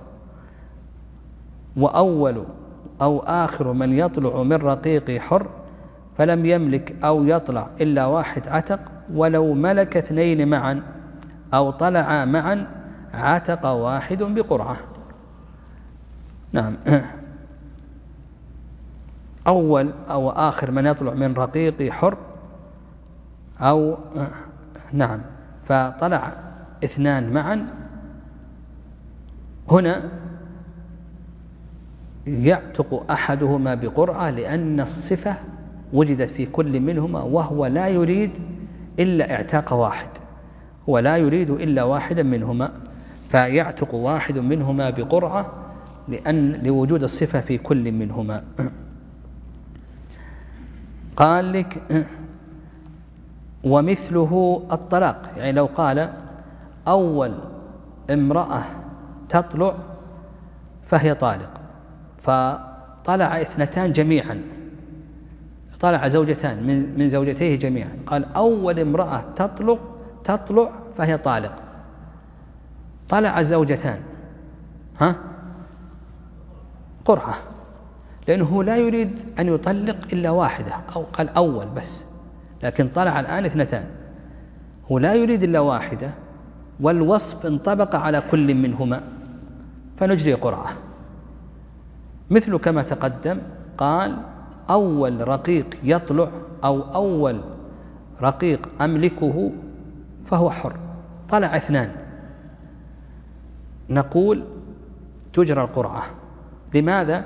Speaker 3: وأول أو آخر من يطلع من رقيق حر فلم يملك أو يطلع إلا واحد عتق ولو ملك اثنين معا أو طلعا معا عتق واحد بقرعة. نعم. أول أو آخر من يطلع من رقيق حر، أو نعم فطلع اثنان معا، هنا يعتق أحدهما بقرعة لأن الصفة وجدت في كل منهما، وهو لا يريد إلا اعتاق واحد، هو لا يريد إلا واحدا منهما، فيعتق واحد منهما بقرعة لوجود الصفة في كل منهما. قال لك ومثله الطلاق، يعني لو قال أول امرأة تطلع فهي طالق، فطلع اثنتان جميعا، طلع زوجتان من زوجتيه جميعا، قال أول امرأة تطلع فهي طالق، طلع زوجتان قرعة، لأنه لا يريد أن يطلق إلا واحدة، أو قال أول بس، لكن طلع الآن اثنتان، هو لا يريد إلا واحدة، والوصف انطبق على كل منهما، فنجري قرعة. مثل كما تقدم، قال أول رقيق يطلع أو أول رقيق أملكه فهو حر، طلع اثنان، نقول تجرى القرعة. لماذا؟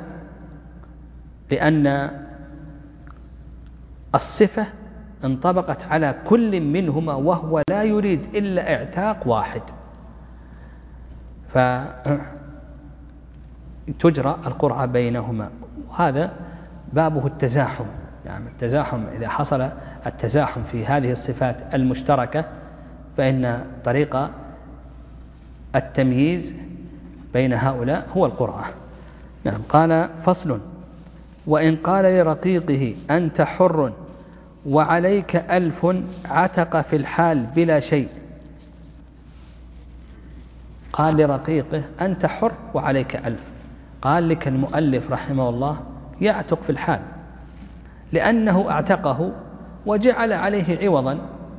Speaker 3: لأن الصفة انطبقت على كل منهما، وهو لا يريد إلا اعتاق واحد، فتجرى القرعة بينهما. وهذا بابه التزاحم، يعني التزاحم، إذا حصل التزاحم في هذه الصفات المشتركة فإن طريق التمييز بين هؤلاء هو القرعة. نعم. قال فصل: وإن قال لرقيقه أنت حر وعليك 1000 عتق في الحال بلا شيء، قال لرقيقه أنت حر وعليك 1000، قال لك المؤلف رحمه الله يعتق في الحال، لأنه اعتقه وجعل عليه عوضا،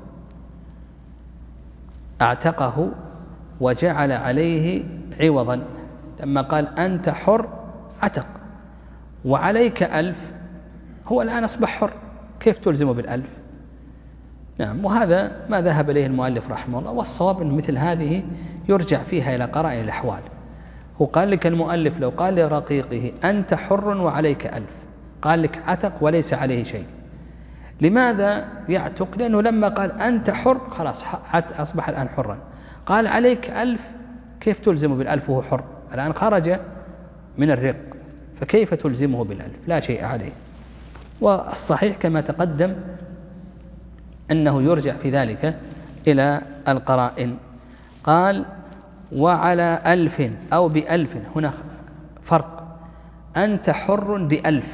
Speaker 3: اعتقه وجعل عليه عوضا، لما قال أنت حر عتق وعليك 1000، هو الآن أصبح حر، كيف تلزمه بال1000؟ نعم. وهذا ما ذهب إليه المؤلف رحمه الله، والصواب أن مثل هذه يرجع فيها إلى قرائن الأحوال. هو قال لك المؤلف لو قال لرقيقه أنت حر وعليك 1000، قال لك عتق وليس عليه شيء، لماذا يعتق؟ لأنه لما قال أنت حر خلاص أصبح الآن حرا، قال عليك 1000، كيف تلزمه بال1000 وهو حر؟ الآن خرج من الرق، فكيف تلزمه بال1000؟ لا شيء عليه. والصحيح كما تقدم أنه يرجع في ذلك إلى القرائن. قال وعلى 1000 أو ب1000، هنا فرق، أنت حر ب1000،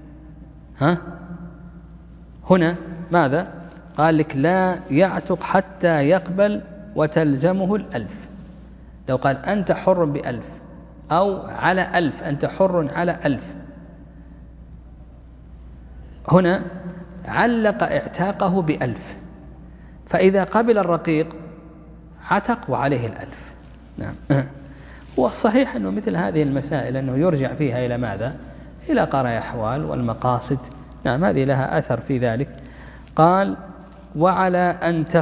Speaker 3: هنا ماذا؟ قال لك لا يعتق حتى يقبل وتلزمه 1000. لو قال أنت حر ب1000 أو على 1000، أنت حر على 1000، هنا علق اعتاقه ب1000، فإذا قبل الرقيق عتق وعليه 1000. نعم. والصحيح أنه مثل هذه المسائل أنه يرجع فيها إلى ماذا؟ إلى قرائن الأحوال والمقاصد. نعم، هذه لها أثر في ذلك. قال وعلى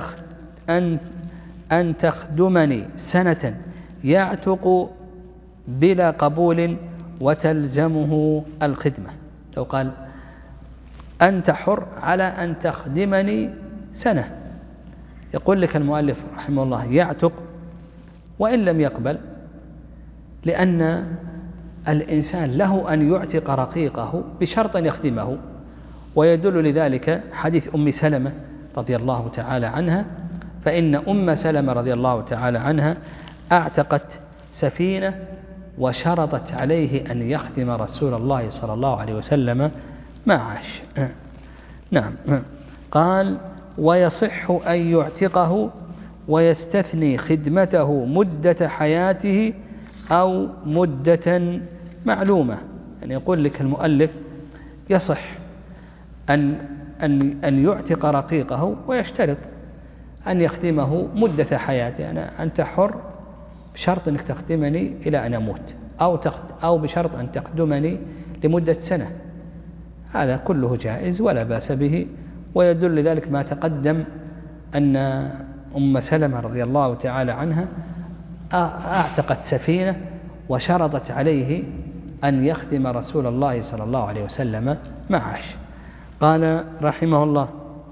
Speaker 3: أن تخدمني سنة يعتق بلا قبول وتلزمه الخدمة. لو قال أنت حر على أن تخدمني سنة، يقول لك المؤلف رحمه الله يعتق وإن لم يقبل، لأن الإنسان له أن يعتق رقيقه بشرط أن يخدمه، ويدل لذلك حديث أم سلمة رضي الله تعالى عنها، فإن أم سلمة رضي الله تعالى عنها اعتقت سفينة وشرطت عليه أن يخدم رسول الله صلى الله عليه وسلم ما عاش. نعم. قال ويصح أن يعتقه ويستثني خدمته مدة حياته أو مدة معلومة. يعني يقول لك المؤلف يصح أن يعتق رقيقه ويشترط أن يخدمه مدة حياته. أنت حر بشرط أنك تخدمني إلى أن أموت، أو بشرط أن تخدمني لمدة سنة. هذا كله جائز ولا بأس به. ويدل لذلك ما تقدم أن أم سلمة رضي الله تعالى عنها أعتقت سفينة وشرطت عليه أن يخدم رسول الله صلى الله عليه وسلم معاش. قال رحمه الله: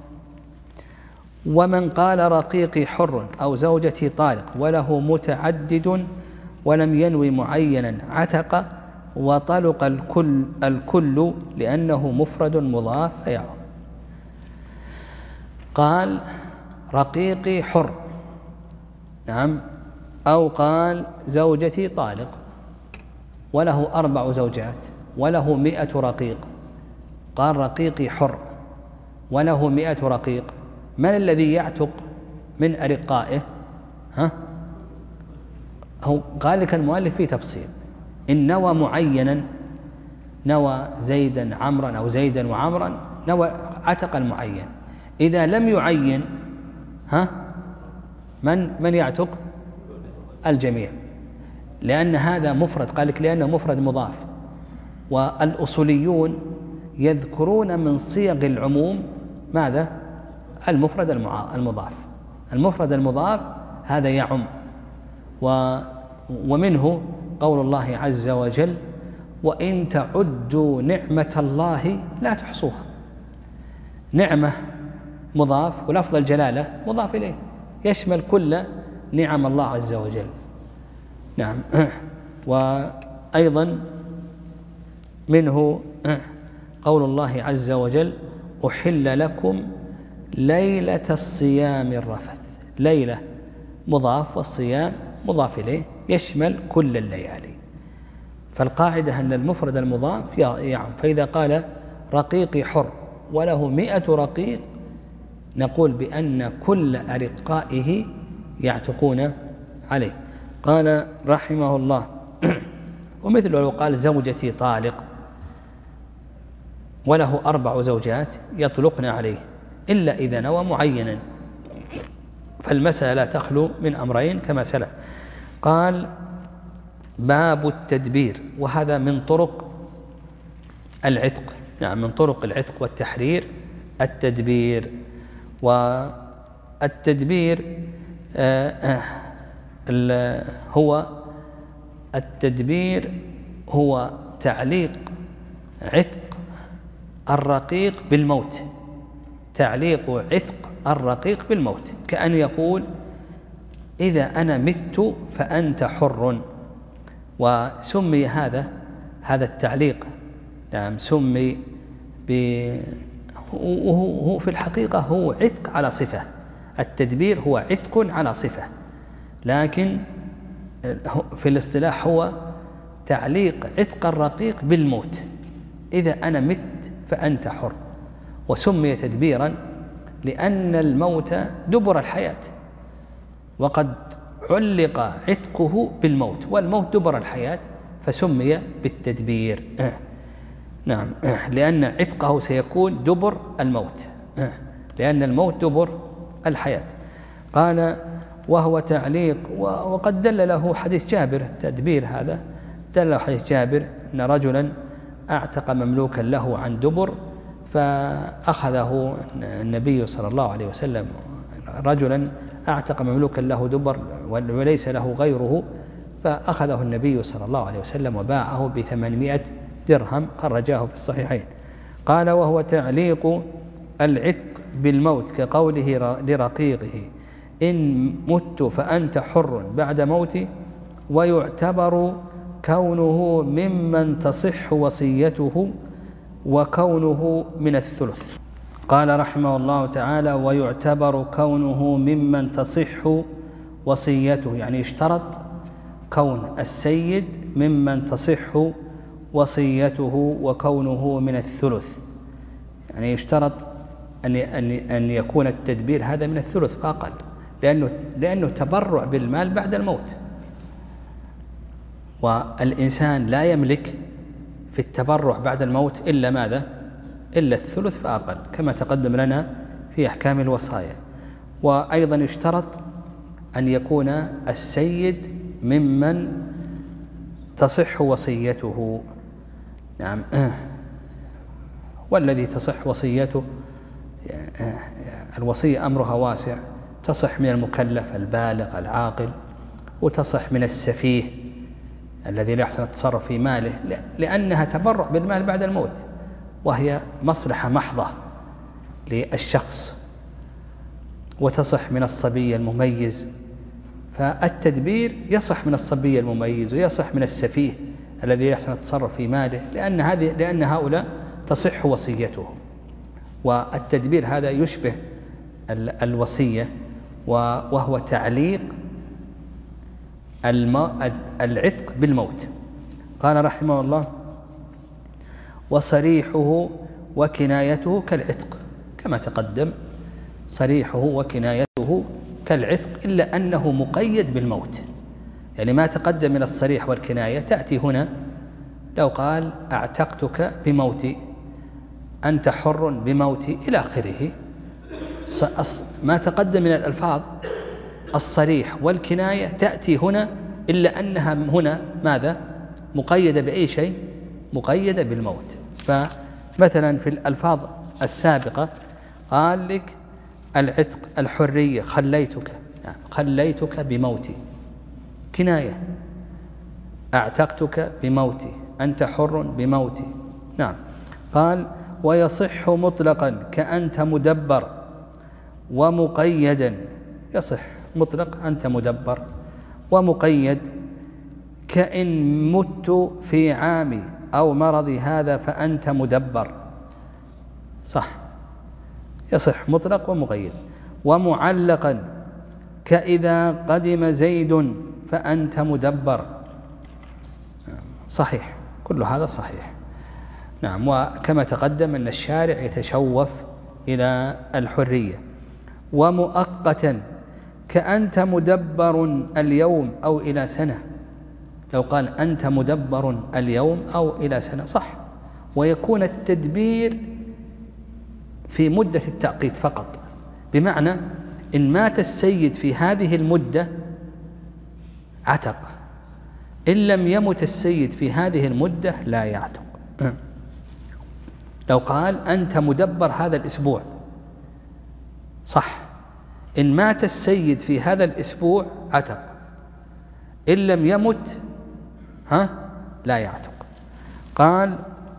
Speaker 3: ومن قال رقيقي حر أو زوجتي طالق وله متعدد ولم ينوي معينا عتق وطلق الكل لأنه مفرد مضاف فيعم. قال رقيقي حر، نعم، أو قال زوجتي طالق وله 4 زوجات وله 100 رقيق. قال رقيقي حر وله 100 رقيق، من الذي يعتق من أرقائه؟ هو قال لك المؤلف في تفصيل: إن نوى معينا، نوى زيدا عمرا أو زيدا وعمرا، نوى عتق المعين. إذا لم يعين من يعتق؟ الجميع، لأن هذا مفرد. قال لك لأنه مفرد مضاف، والأصوليون يذكرون من صيغ العموم ماذا؟ المفرد المضاف. المفرد المضاف هذا يعم. ومنه قول الله عز وجل: وإن تعدوا نعمة الله لا تحصوها. نعمة مضاف، ولفظ الجلالة مضاف إليه، يشمل كل نعم الله عز وجل. نعم. وأيضا منه قول الله عز وجل: أحل لكم ليلة الصيام الرفث. ليلة مضاف والصيام مضاف إليه، يشمل كل الليالي. فالقاعدة أن المفرد المضاف يعم. فإذا قال رقيقي حر وله 100 رقيق، نقول بأن كل أرقائه يعتقون عليه. قال رحمه الله: ومثل لو قال زوجتي طالق وله 4 زوجات يطلقن عليه إلا إذا نوى معينا، فالمسألة لا تخلو من أمرين كما سلف. قال: باب التدبير، وهذا من طرق العتق. نعم، من طرق العتق والتحرير التدبير. والتدبير هو تعليق عتق الرقيق بالموت. تعليق عتق الرقيق بالموت، كأن يقول: إذا أنا مت فأنت حر. وسمي هذا التعليق، نعم، سمي وهو في الحقيقة هو عتق على صفة. التدبير هو عتق على صفة، لكن في الاصطلاح هو تعليق عتق الرقيق بالموت. إذا أنا مت فأنت حر. وسمي تدبيرا لأن الموت دبر الحياة، وقد علق عتقه بالموت، والموت دبر الحياة، فسمي بالتدبير. نعم، لأن عتقه سيكون دبر الموت، لأن الموت دبر الحياة. قال: وهو تعليق. وقد دل له حديث جابر. التدبير هذا دل له حديث جابر أن رجلا أعتق مملوكا له عن دبر، فأخذه النبي صلى الله عليه وسلم. رجلا أعتق مملوكا له دبر وليس له غيره، فأخذه النبي صلى الله عليه وسلم وباعه ب800 درهم، خرجاه في الصحيحين. قال: وهو تعليق العتق بالموت كقوله لرقيقه: إن مت فأنت حر بعد موتي. ويعتبر كونه ممن تصح وصيته وكونه من الثلث. قال رحمه الله تعالى: ويعتبر كونه ممن تصح وصيته، يعني اشترط كون السيد ممن تصح وصيته وكونه من الثلث، يعني يشترط أن يكون التدبير هذا من الثلث فأقل، لأنه تبرع بالمال بعد الموت، والإنسان لا يملك في التبرع بعد الموت إلا ماذا؟ إلا الثلث فأقل، كما تقدم لنا في أحكام الوصايا. وأيضا يشترط أن يكون السيد ممن تصح وصيته. نعم. والذي تصح وصيته، الوصية أمرها واسع، تصح من المكلف البالغ العاقل، وتصح من السفيه الذي لا يحسن التصرف في ماله، لأنها تبرع بالمال بعد الموت، وهي مصلحة محضة للشخص. وتصح من الصبي المميز، فالتدبير يصح من الصبي المميز، ويصح من السفيه الذي يحسن التصرف في ماله، لأن هؤلاء تصح وصيتهم. والتدبير هذا يشبه الوصية، وهو تعليق العتق بالموت. قال رحمه الله: وصريحه وكنايته كالعتق، كما تقدم صريحه وكنايته كالعتق، إلا أنه مقيد بالموت. يعني ما تقدم من الصريح والكناية تأتي هنا، لو قال أعتقتك بموتي، أنت حر بموتي إلى آخره. ما تقدم من الألفاظ الصريح والكناية تأتي هنا، إلا أنها هنا ماذا؟ مقيدة بأي شيء؟ مقيدة بالموت. فمثلا في الألفاظ السابقة قال لك العتق، الحرية، خليتك، خليتك بموتي، كناية. أعتقتك بموتي، أنت حر بموتي. نعم. قال: ويصح مطلقا كأنت مدبر، ومقيدا، يصح مطلق أنت مدبر، ومقيد كإن مت في عامي أو مرضي هذا فأنت مدبر، صح، يصح مطلق ومقيد. ومعلقا كإذا قدم زيد فأنت مدبر، صحيح، كل هذا صحيح. نعم. وكما تقدم أن الشارع يتشوف إلى الحرية. ومؤقتا كأنت مدبر اليوم أو إلى سنة، لو قال أنت مدبر اليوم أو إلى سنة صح، ويكون التدبير في مدة التأقيت فقط، بمعنى إن مات السيد في هذه المدة عتق، إن لم يمت السيد في هذه المدة لا يعتق. لو قال أنت مدبر هذا الأسبوع صح، إن مات السيد في هذا الأسبوع عتق، إن لم يمت لا يعتق. قال: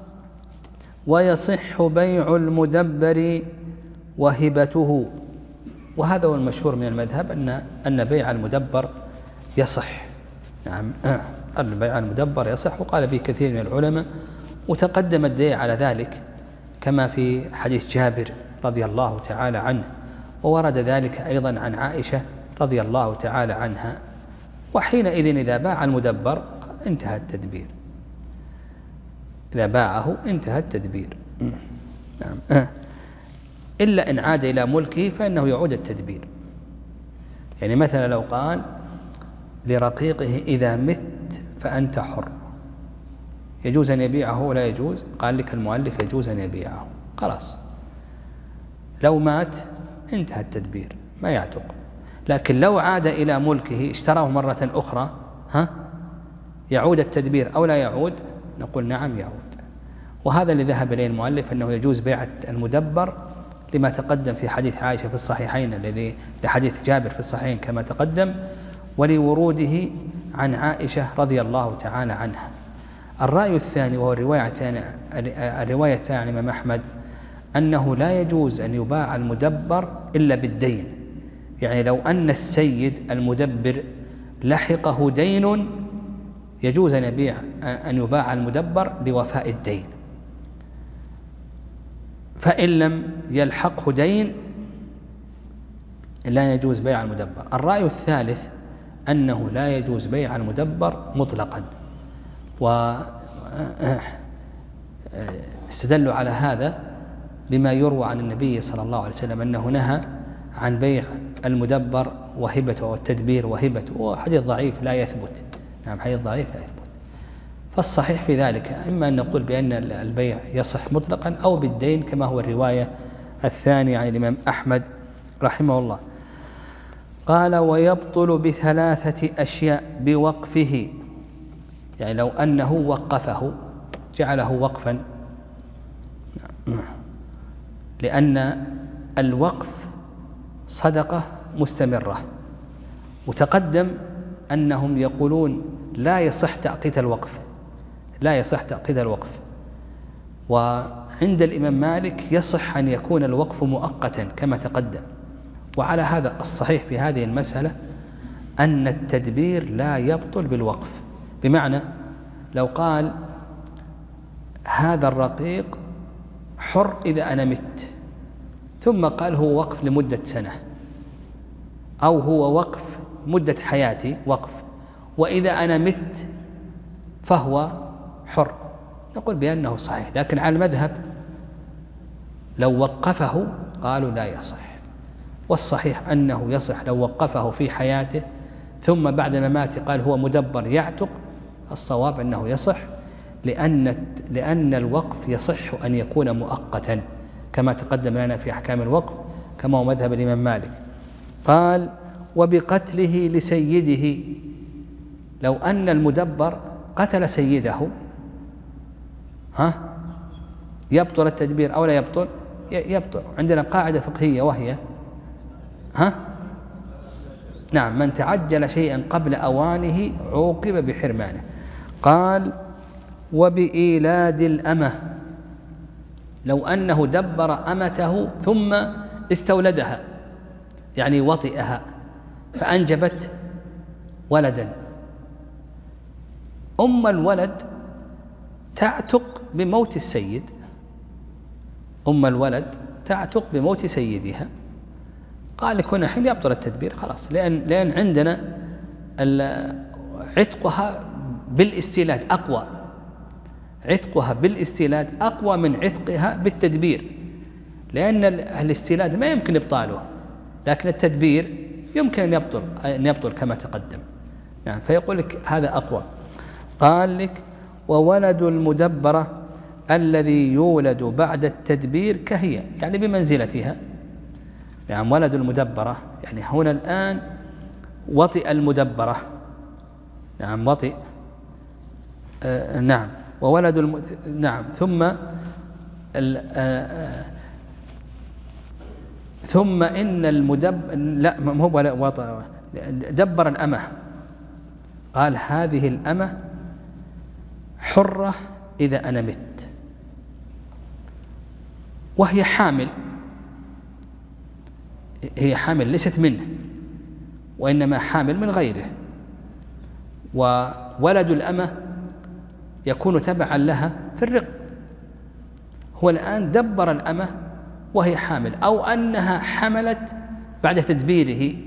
Speaker 3: ويصح بيع المدبر وهبته. وهذا هو المشهور من المذهب أن بيع المدبر يصح. نعم، بيع المدبر يصح، وقال به كثير من العلماء، وتقدم الدليل على ذلك كما في حديث جابر رضي الله تعالى عنه، وورد ذلك أيضا عن عائشة رضي الله تعالى عنها. وحينئذ إذا باع المدبر انتهى التدبير، إذا باعه انتهى التدبير. نعم. إلا إن عاد إلى ملكه فإنه يعود التدبير. يعني مثلا لو قال لرقيقه إذا مت فأنت حر، يجوز أن يبيعه ولا يجوز؟ قال لك المؤلف يجوز أن يبيعه، خلاص، لو مات انتهى التدبير ما يعتق. لكن لو عاد إلى ملكه اشتراه مرة أخرى يعود التدبير أو لا يعود؟ نقول نعم يعود. وهذا اللي ذهب إليه المؤلف أنه يجوز بيع المدبر، لما تقدم في حديث عائشة في الصحيحين، الذي لحديث جابر في الصحيحين كما تقدم، ولوروده عن عائشة رضي الله تعالى عنها. الرأي الثاني وهو الرواية الثانية عن الإمام أحمد أنه لا يجوز أن يباع المدبر إلا بالدين. يعني لو أن السيد المدبر لحقه دين يجوز أن يباع المدبر لوفاء الدين، فإن لم يلحقه دين لا يجوز بيع المدبر. الرأي الثالث أنه لا يجوز بيع المدبر مطلقا، واستدلوا على هذا بما يروى عن النبي صلى الله عليه وسلم أنه نهى عن بيع المدبر وهبته والتدبير وهبته، وحديث ضعيف لا يثبت. نعم، حديث ضعيف لا يثبت. فالصحيح في ذلك إما أن نقول بأن البيع يصح مطلقا أو بالدين كما هو الرواية الثانية عن الإمام أحمد رحمه الله. قال ويبطل بثلاثة أشياء بوقفه، يعني لو أنه وقفه جعله وقفا، لأن الوقف صدقة مستمرة، وتقدم أنهم يقولون لا يصح تعقيد الوقف، لا يصح تعقيد الوقف. وعند الإمام مالك يصح أن يكون الوقف مؤقتا كما تقدم. وعلى هذا الصحيح في هذه المسألة أن التدبير لا يبطل بالوقف. بمعنى لو قال هذا الرقيق حر إذا أنا مت، ثم قال هو وقف لمدة سنة، أو هو وقف مدة حياتي وقف، وإذا أنا مت فهو حر، نقول بأنه صحيح. لكن على المذهب لو وقفه قالوا لا يصح، والصحيح أنه يصح لو وقفه في حياته ثم بعد مماته قال هو مدبر يعتق، الصواب أنه يصح، لأن الوقف يصح أن يكون مؤقتا كما تقدم لنا في أحكام الوقف، كما هو مذهب الإمام مالك. قال وبقتله لسيده، لو أن المدبر قتل سيده يبطل التدبير أو لا يبطل؟ يبطل. عندنا قاعدة فقهية وهي نعم، من تعجل شيئا قبل أوانه عوقب بحرمانه. قال وبإيلاد الأمة، لو أنه دبر أمته ثم استولدها، يعني وطئها فأنجبت ولدا، أم الولد تعتق بموت السيد، أم الولد تعتق بموت سيدها. قال لك هنا حين يبطل التدبير خلاص، لأن عندنا عتقها بالاستيلاد أقوى، عتقها بالاستيلاد أقوى من عتقها بالتدبير، لأن الاستيلاد ما يمكن إبطاله، لكن التدبير يمكن أن يبطل كما تقدم. نعم، فيقول لك هذا أقوى. قال لك وولد المدبرة الذي يولد بعد التدبير كهي، يعني بمنزلتها. يعني ولد المدبرة، يعني هنا الآن وطئ المدبرة، نعم وطئ، نعم وولد نعم ثم إن المدبر لا هو وطئ دبر الأمة، قال هذه الأمة حرة إذا أنا مت، وهي حامل، هي حامل ليست منه وإنما حامل من غيره، وولد الأمة يكون تبعا لها في الرق. هو الآن دبر الأمة وهي حامل، أو أنها حملت بعد تدبيره،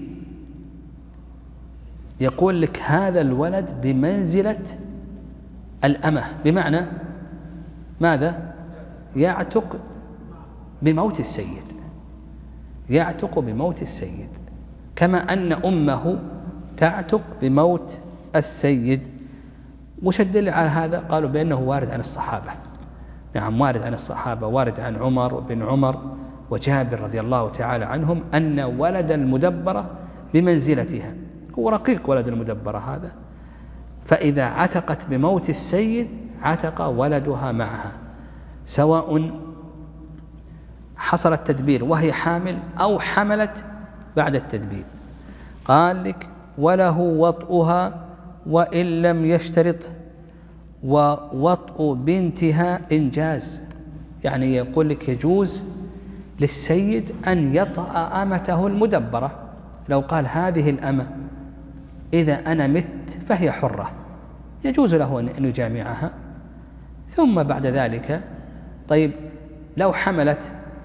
Speaker 3: يقول لك هذا الولد بمنزلة الأمة، بمعنى ماذا؟ يعتق بموت السيد، يعتق بموت السيد، كما أن أمه تعتق بموت السيد. وش الدليل على هذا؟ قالوا بأنه وارد عن الصحابة، نعم وارد عن الصحابة، وارد عن عمر وابن عمر وجابر رضي الله تعالى عنهم أن ولد المدبرة بمنزلتها، هو رقيق ولد المدبرة هذا، فإذا عتقت بموت السيد عتق ولدها معها، سواء حصل التدبير وهي حامل أو حملت بعد التدبير. قال لك وله وطئها وإن لم يشترط، ووطء بنتها إنجاز، يعني يقول لك يجوز للسيد أن يطأ أمته المدبرة، لو قال هذه الأمة إذا أنا مت فهي حرة، يجوز له أن يجامعها، ثم بعد ذلك طيب لو حملت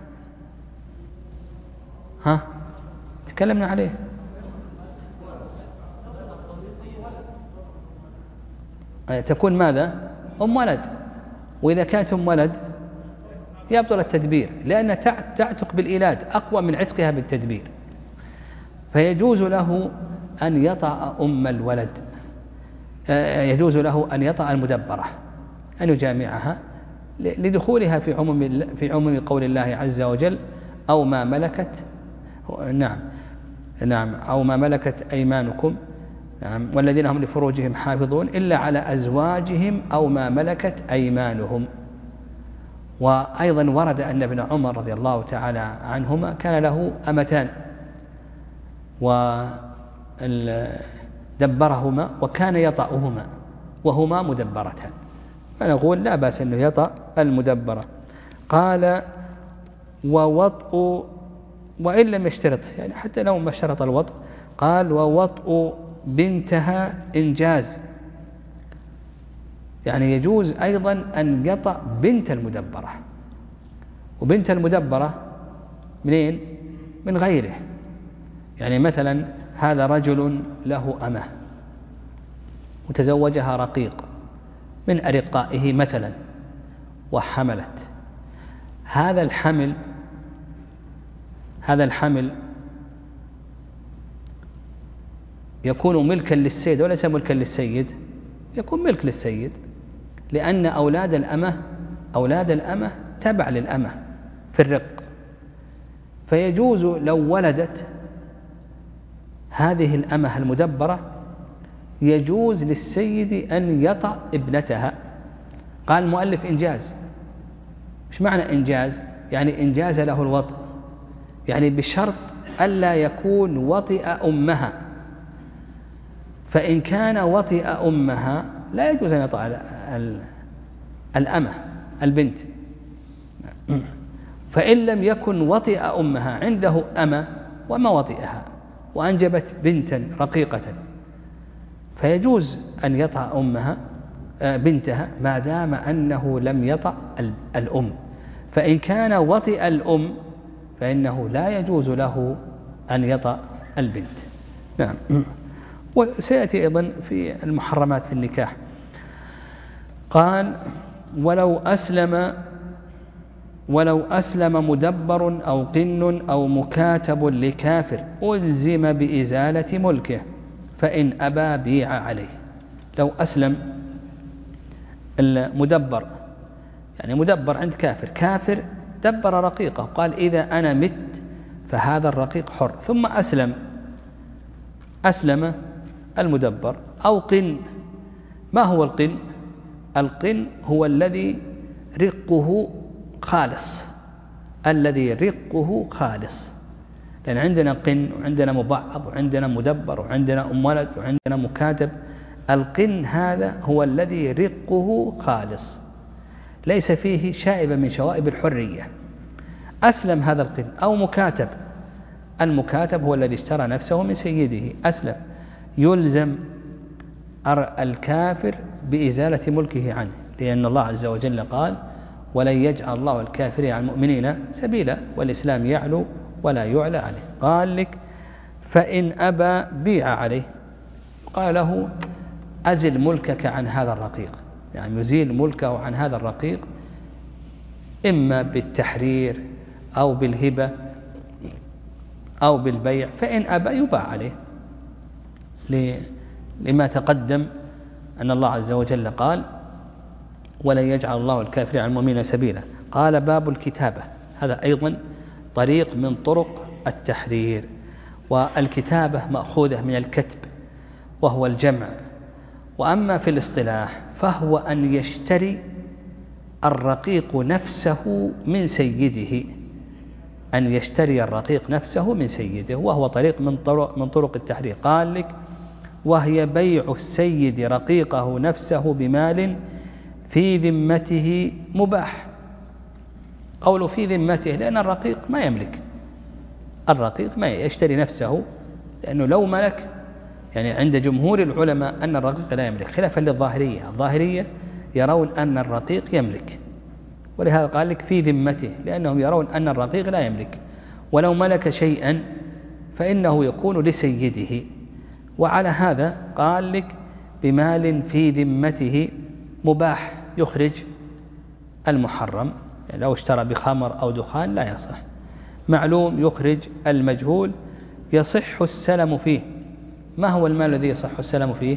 Speaker 3: تكلمنا عليه، تكون ماذا؟ أم ولد، وإذا كانت أم ولد يبطل التدبير، لأن تعتق بالإيلاد أقوى من عتقها بالتدبير، فيجوز له أن يطأ أم الولد، يجوز له أن يطأ المدبرة، أن يجامعها لدخولها في عموم قول الله عز وجل أو ما ملكت، نعم. نعم أو ما ملكت أيمانكم، نعم والذين هم لفروجهم حافظون إلا على أزواجهم أو ما ملكت أيمانهم. وأيضا ورد أن ابن عمر رضي الله تعالى عنهما كان له أمتان ودبرهما وكان يطأهما وهما مدبرتان، فنقول لا بأس أنه يطأ المدبرة. قال ووطء وإن لم يشترط، يعني حتى لو ما اشترط الوطء، قال ووطء بنتها إنجاز، يعني يجوز أيضا أن يطأ بنت المدبرة. وبنت المدبرة منين؟ من غيره، يعني مثلا هذا رجل له أمة وتزوجها رقيق من أرقائه مثلا وحملت، هذا الحمل يكون ملكا للسيد وليس ملكا للسيد، يكون ملك للسيد، لأن أولاد الأمة تبع للأمة في الرق، فيجوز لو ولدت هذه الأمة المدبرة يجوز للسيد أن يطأ ابنتها. قال المؤلف إنجاز، مش معنى إنجاز؟ يعني إنجاز له الوطء، يعني بشرط ألا يكون وطئ أمها، فإن كان وطئ أمها لا يجوز أن يطأ الأمة البنت. فإن لم يكن وطئ أمها، عنده أمة وما وطئها وأنجبت بنتا رقيقة، فيجوز أن يطأ بنتها ما دام أنه لم يطأ الأم. فإن كان وطئ الأم فإنه لا يجوز له أن يطأ البنت. نعم. وسيأتي أيضا في المحرمات في النكاح. قال ولو أسلم مدبر أو قن أو مكاتب لكافر ألزم بإزالة ملكه فإن أبى بيع عليه. لو أسلم المدبر، يعني مدبر عند كافر دبر رقيقه قال إذا أنا مت فهذا الرقيق حر، ثم أسلم المدبر. أو قن. ما هو القن؟ القن هو الذي رقه خالص، لأن عندنا قن وعندنا مبعض وعندنا مدبر وعندنا أم ولد وعندنا مكاتب. القن هذا هو الذي رقه خالص ليس فيه شائبة من شوائب الحرية. أسلم هذا القن أو مكاتب. المكاتب هو الذي اشترى نفسه من سيده، أسلم، يلزم الكافر بإزالة ملكه عنه، لأن الله عز وجل قال ولن يجعل الله الكافرين على المؤمنين سبيلا والإسلام يعلو ولا يعلى عليه. قال لك فإن أبى بيع عليه، قال له أزل ملكك عن هذا الرقيق، يعني يزيل ملكه عن هذا الرقيق إما بالتحرير أو بالهبة أو بالبيع. فإن أبى يباع عليه، لما تقدم أن الله عز وجل قال ولن يجعل الله الكافرين على المؤمنين سبيلا. قال باب الكتابة، هذا أيضا طريق من طرق التحرير. والكتابة مأخوذة من الكتب وهو الجمع. وأما في الاصطلاح فهو أن يشتري الرقيق نفسه من سيده، أن يشتري الرقيق نفسه من سيده، وهو طريق من طرق التحرير. قال لك وهي بيع السيد رقيقه نفسه بمال في ذمته مباح. قوله في ذمته لأن الرقيق ما يملك، الرقيق ما يشتري نفسه، لأنه لو ملك، يعني عند جمهور العلماء أن الرقيق لا يملك، خلافا للظاهرية. الظاهرية يرون أن الرقيق يملك، ولهذا قال لك في ذمته، لأنهم يرون أن الرقيق لا يملك، ولو ملك شيئا فإنه يكون لسيده. وعلى هذا قال لك بمال في ذمته مباح يخرج المحرم، يعني لو اشترى بخمر أو دخان لا يصح. معلوم يخرج المجهول، يصح السلم فيه. ما هو المال الذي يصح السلم فيه؟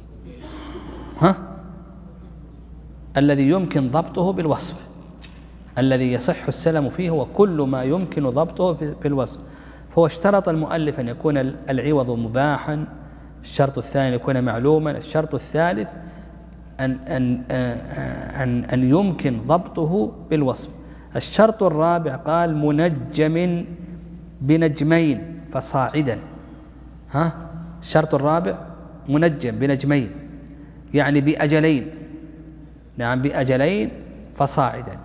Speaker 3: الذي يمكن ضبطه بالوصف، الذي يصح السلم فيه هو كل ما يمكن ضبطه في الوصف. فهو اشترط المؤلف أن يكون العوض مباحا، الشرط الثاني أن يكون معلوما، الشرط الثالث أن يمكن ضبطه بالوصف. الشرط الرابع قال منجم بنجمين فصاعدا. الشرط الرابع منجم بنجمين يعني بأجلين، نعم بأجلين فصاعدا،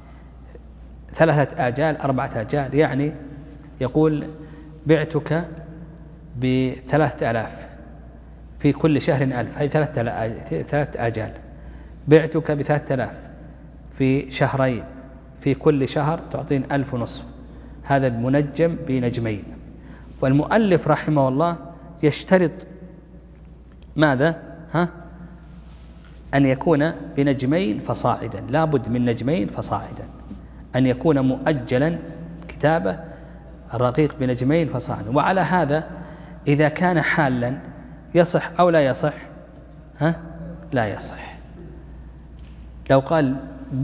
Speaker 3: 3 آجال 4 آجال، يعني يقول بعتك ب3000 في كل شهر 1000، هذه 3 آجال. بعتك ب3000 في شهرين، في كل شهر تعطين 1500، هذا منجم بنجمين. والمؤلف رحمه الله يشترط ماذا؟ أن يكون بنجمين فصاعدا، لا بد من نجمين فصاعدا، أن يكون مؤجلا كتابة الرقيق بنجمين فصاعدا. وعلى هذا إذا كان حالا يصح أو لا يصح؟ لا يصح. لو قال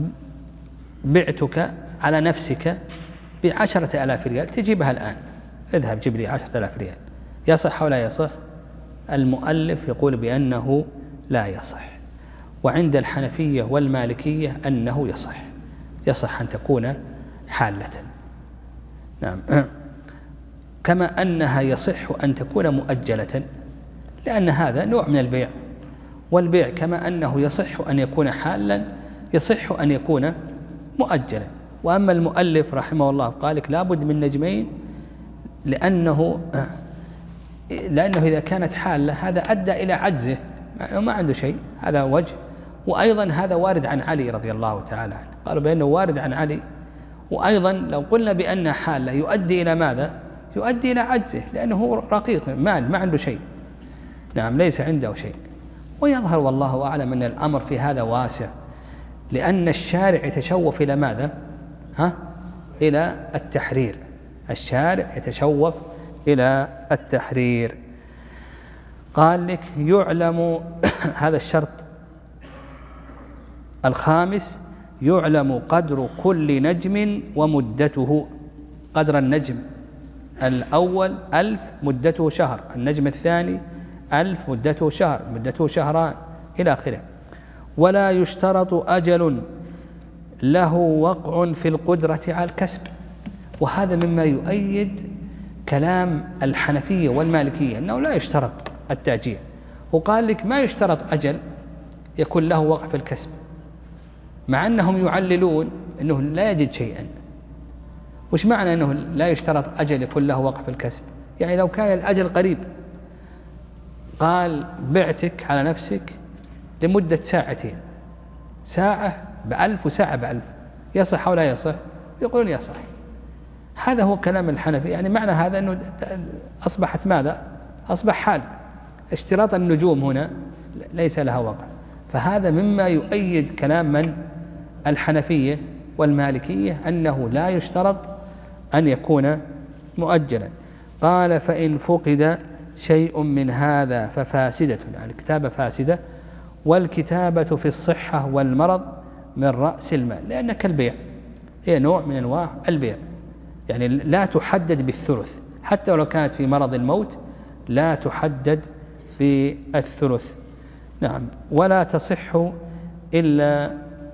Speaker 3: بعتك على نفسك ب10,000 ريال، تجيبها الآن، اذهب جيب لي 10,000 ريال، يصح أو لا يصح؟ المؤلف يقول بأنه لا يصح. وعند الحنفية والمالكية أنه يصح أن تكون حالة، نعم، كما أنها يصح أن تكون مؤجلة، لأن هذا نوع من البيع، والبيع كما أنه يصح أن يكون حالا يصح أن يكون مؤجلا. وأما المؤلف رحمه الله قال لك لابد من نجمين، لأنه إذا كانت حالة هذا أدى إلى عجزه، ما عنده شيء، هذا وجه. وأيضا هذا وارد عن علي رضي الله تعالى عنه، قالوا بأنه وارد عن علي. وأيضا لو قلنا بأن حالة يؤدي إلى ماذا؟ يؤدي إلى عجزه، لأنه رقيق مال، ما عنده شيء، نعم ليس عنده شيء. ويظهر والله أعلم أن الأمر في هذا واسع، لأن الشارع يتشوف إلى ماذا؟ إلى التحرير. الشارع يتشوف إلى التحرير. قال لك يعلم هذا الشرط الخامس، يعلم قدر كل نجم ومدته. قدر النجم الأول 1000 مدته شهر، النجم الثاني 1000 مدته شهر، مدته شهران، إلى آخره. ولا يشترط أجل له وقع في القدرة على الكسب. وهذا مما يؤيد كلام الحنفية والمالكية أنه لا يشترط التأجيل. وقال لك ما يشترط أجل يكون له وقع في الكسب، مع أنهم يعللون أنه لا يجد شيئا. وش معنى أنه لا يشترط أجل يكون له وقع في الكسب؟ يعني لو كان الأجل قريب، قال بعتك على نفسك لمدة 2 ساعة، ساعة ب1000 وساعة ب1000، يصح أو لا يصح؟ يقولون يصح. هذا هو كلام الحنفي. يعني معنى هذا أنه أصبحت ماذا؟ أصبح حال. اشتراط النجوم هنا ليس لها وقع. فهذا مما يؤيد كلام من؟ الحنفية والمالكية، أنه لا يشترط أن يكون مؤجلا. قال فإن فقد شيء من هذا ففاسدة، يعني الكتابة فاسدة، والكتابة في الصحة والمرض من رأس المال، لأن كالبيع، هي نوع من أنواع البيع، يعني لا تحدد بالثلث، حتى ولو كانت في مرض الموت لا تحدد بالثلث، نعم. ولا تصح إلا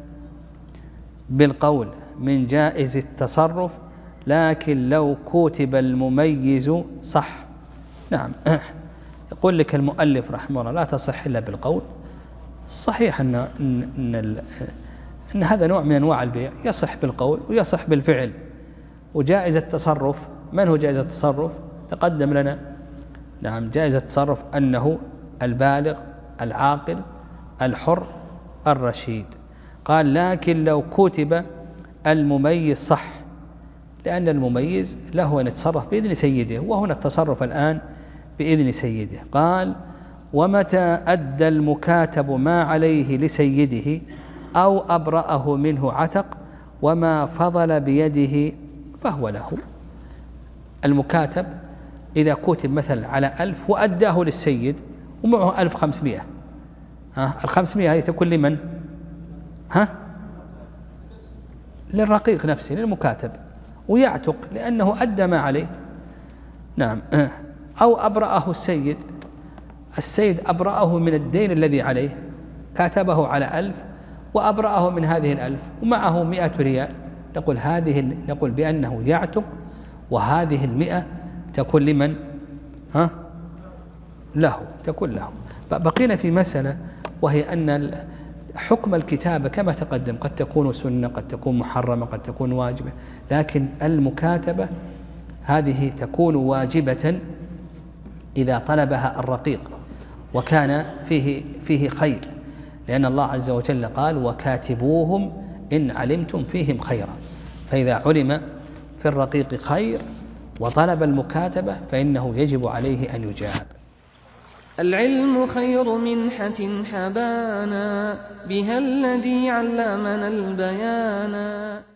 Speaker 3: بالقول من جائز التصرف، لكن لو كتب المميز صح، نعم. يقول لك المؤلف رحمه الله لا تصح إلا بالقول. صحيح أن هذا نوع من أنواع البيع، يصح بالقول ويصح بالفعل. وجائز التصرف، من هو جائز التصرف؟ تقدم لنا، نعم. جائز التصرف أنه البالغ العاقل الحر الرشيد. قال لكن لو كتب المميز صح، لأن المميز له أن يتصرف بإذن سيده، وهنا التصرف الآن بإذن سيده. قال ومتى أدى المكاتب ما عليه لسيده أو أبرأه منه عتق، وما فضل بيده فهو له. المكاتب إذا كتب مثلا على 1000 وأداه للسيد ومعه 1500، 500 هذه تكون لمن؟ للرقيق نفسه للمكاتب، ويعتق لأنه أدى ما عليه. نعم. أو أبرأه السيد أبرأه من الدين الذي عليه، كاتبه على 1000 وأبرأه من هذه 1000 ومعه 100 ريال، نقول بأنه يعتق، وهذه 100 تكون لمن؟ له، تكون له. بقينا في مسألة، وهي أن حكم الكتابة كما تقدم قد تكون سنة، قد تكون محرمة، قد تكون واجبة، لكن المكاتبة هذه تكون واجبة إذا طلبها الرقيق وكان فيه خير، لأن الله عز وجل قال: وكاتبوهم إن علمتم فيهم خيرا. فإذا علم في الرقيق خير وطلب المكاتبة فإنه يجب عليه أن يجاب.
Speaker 1: العلم خير منحة حبانا، بها الذي علمنا البيانا.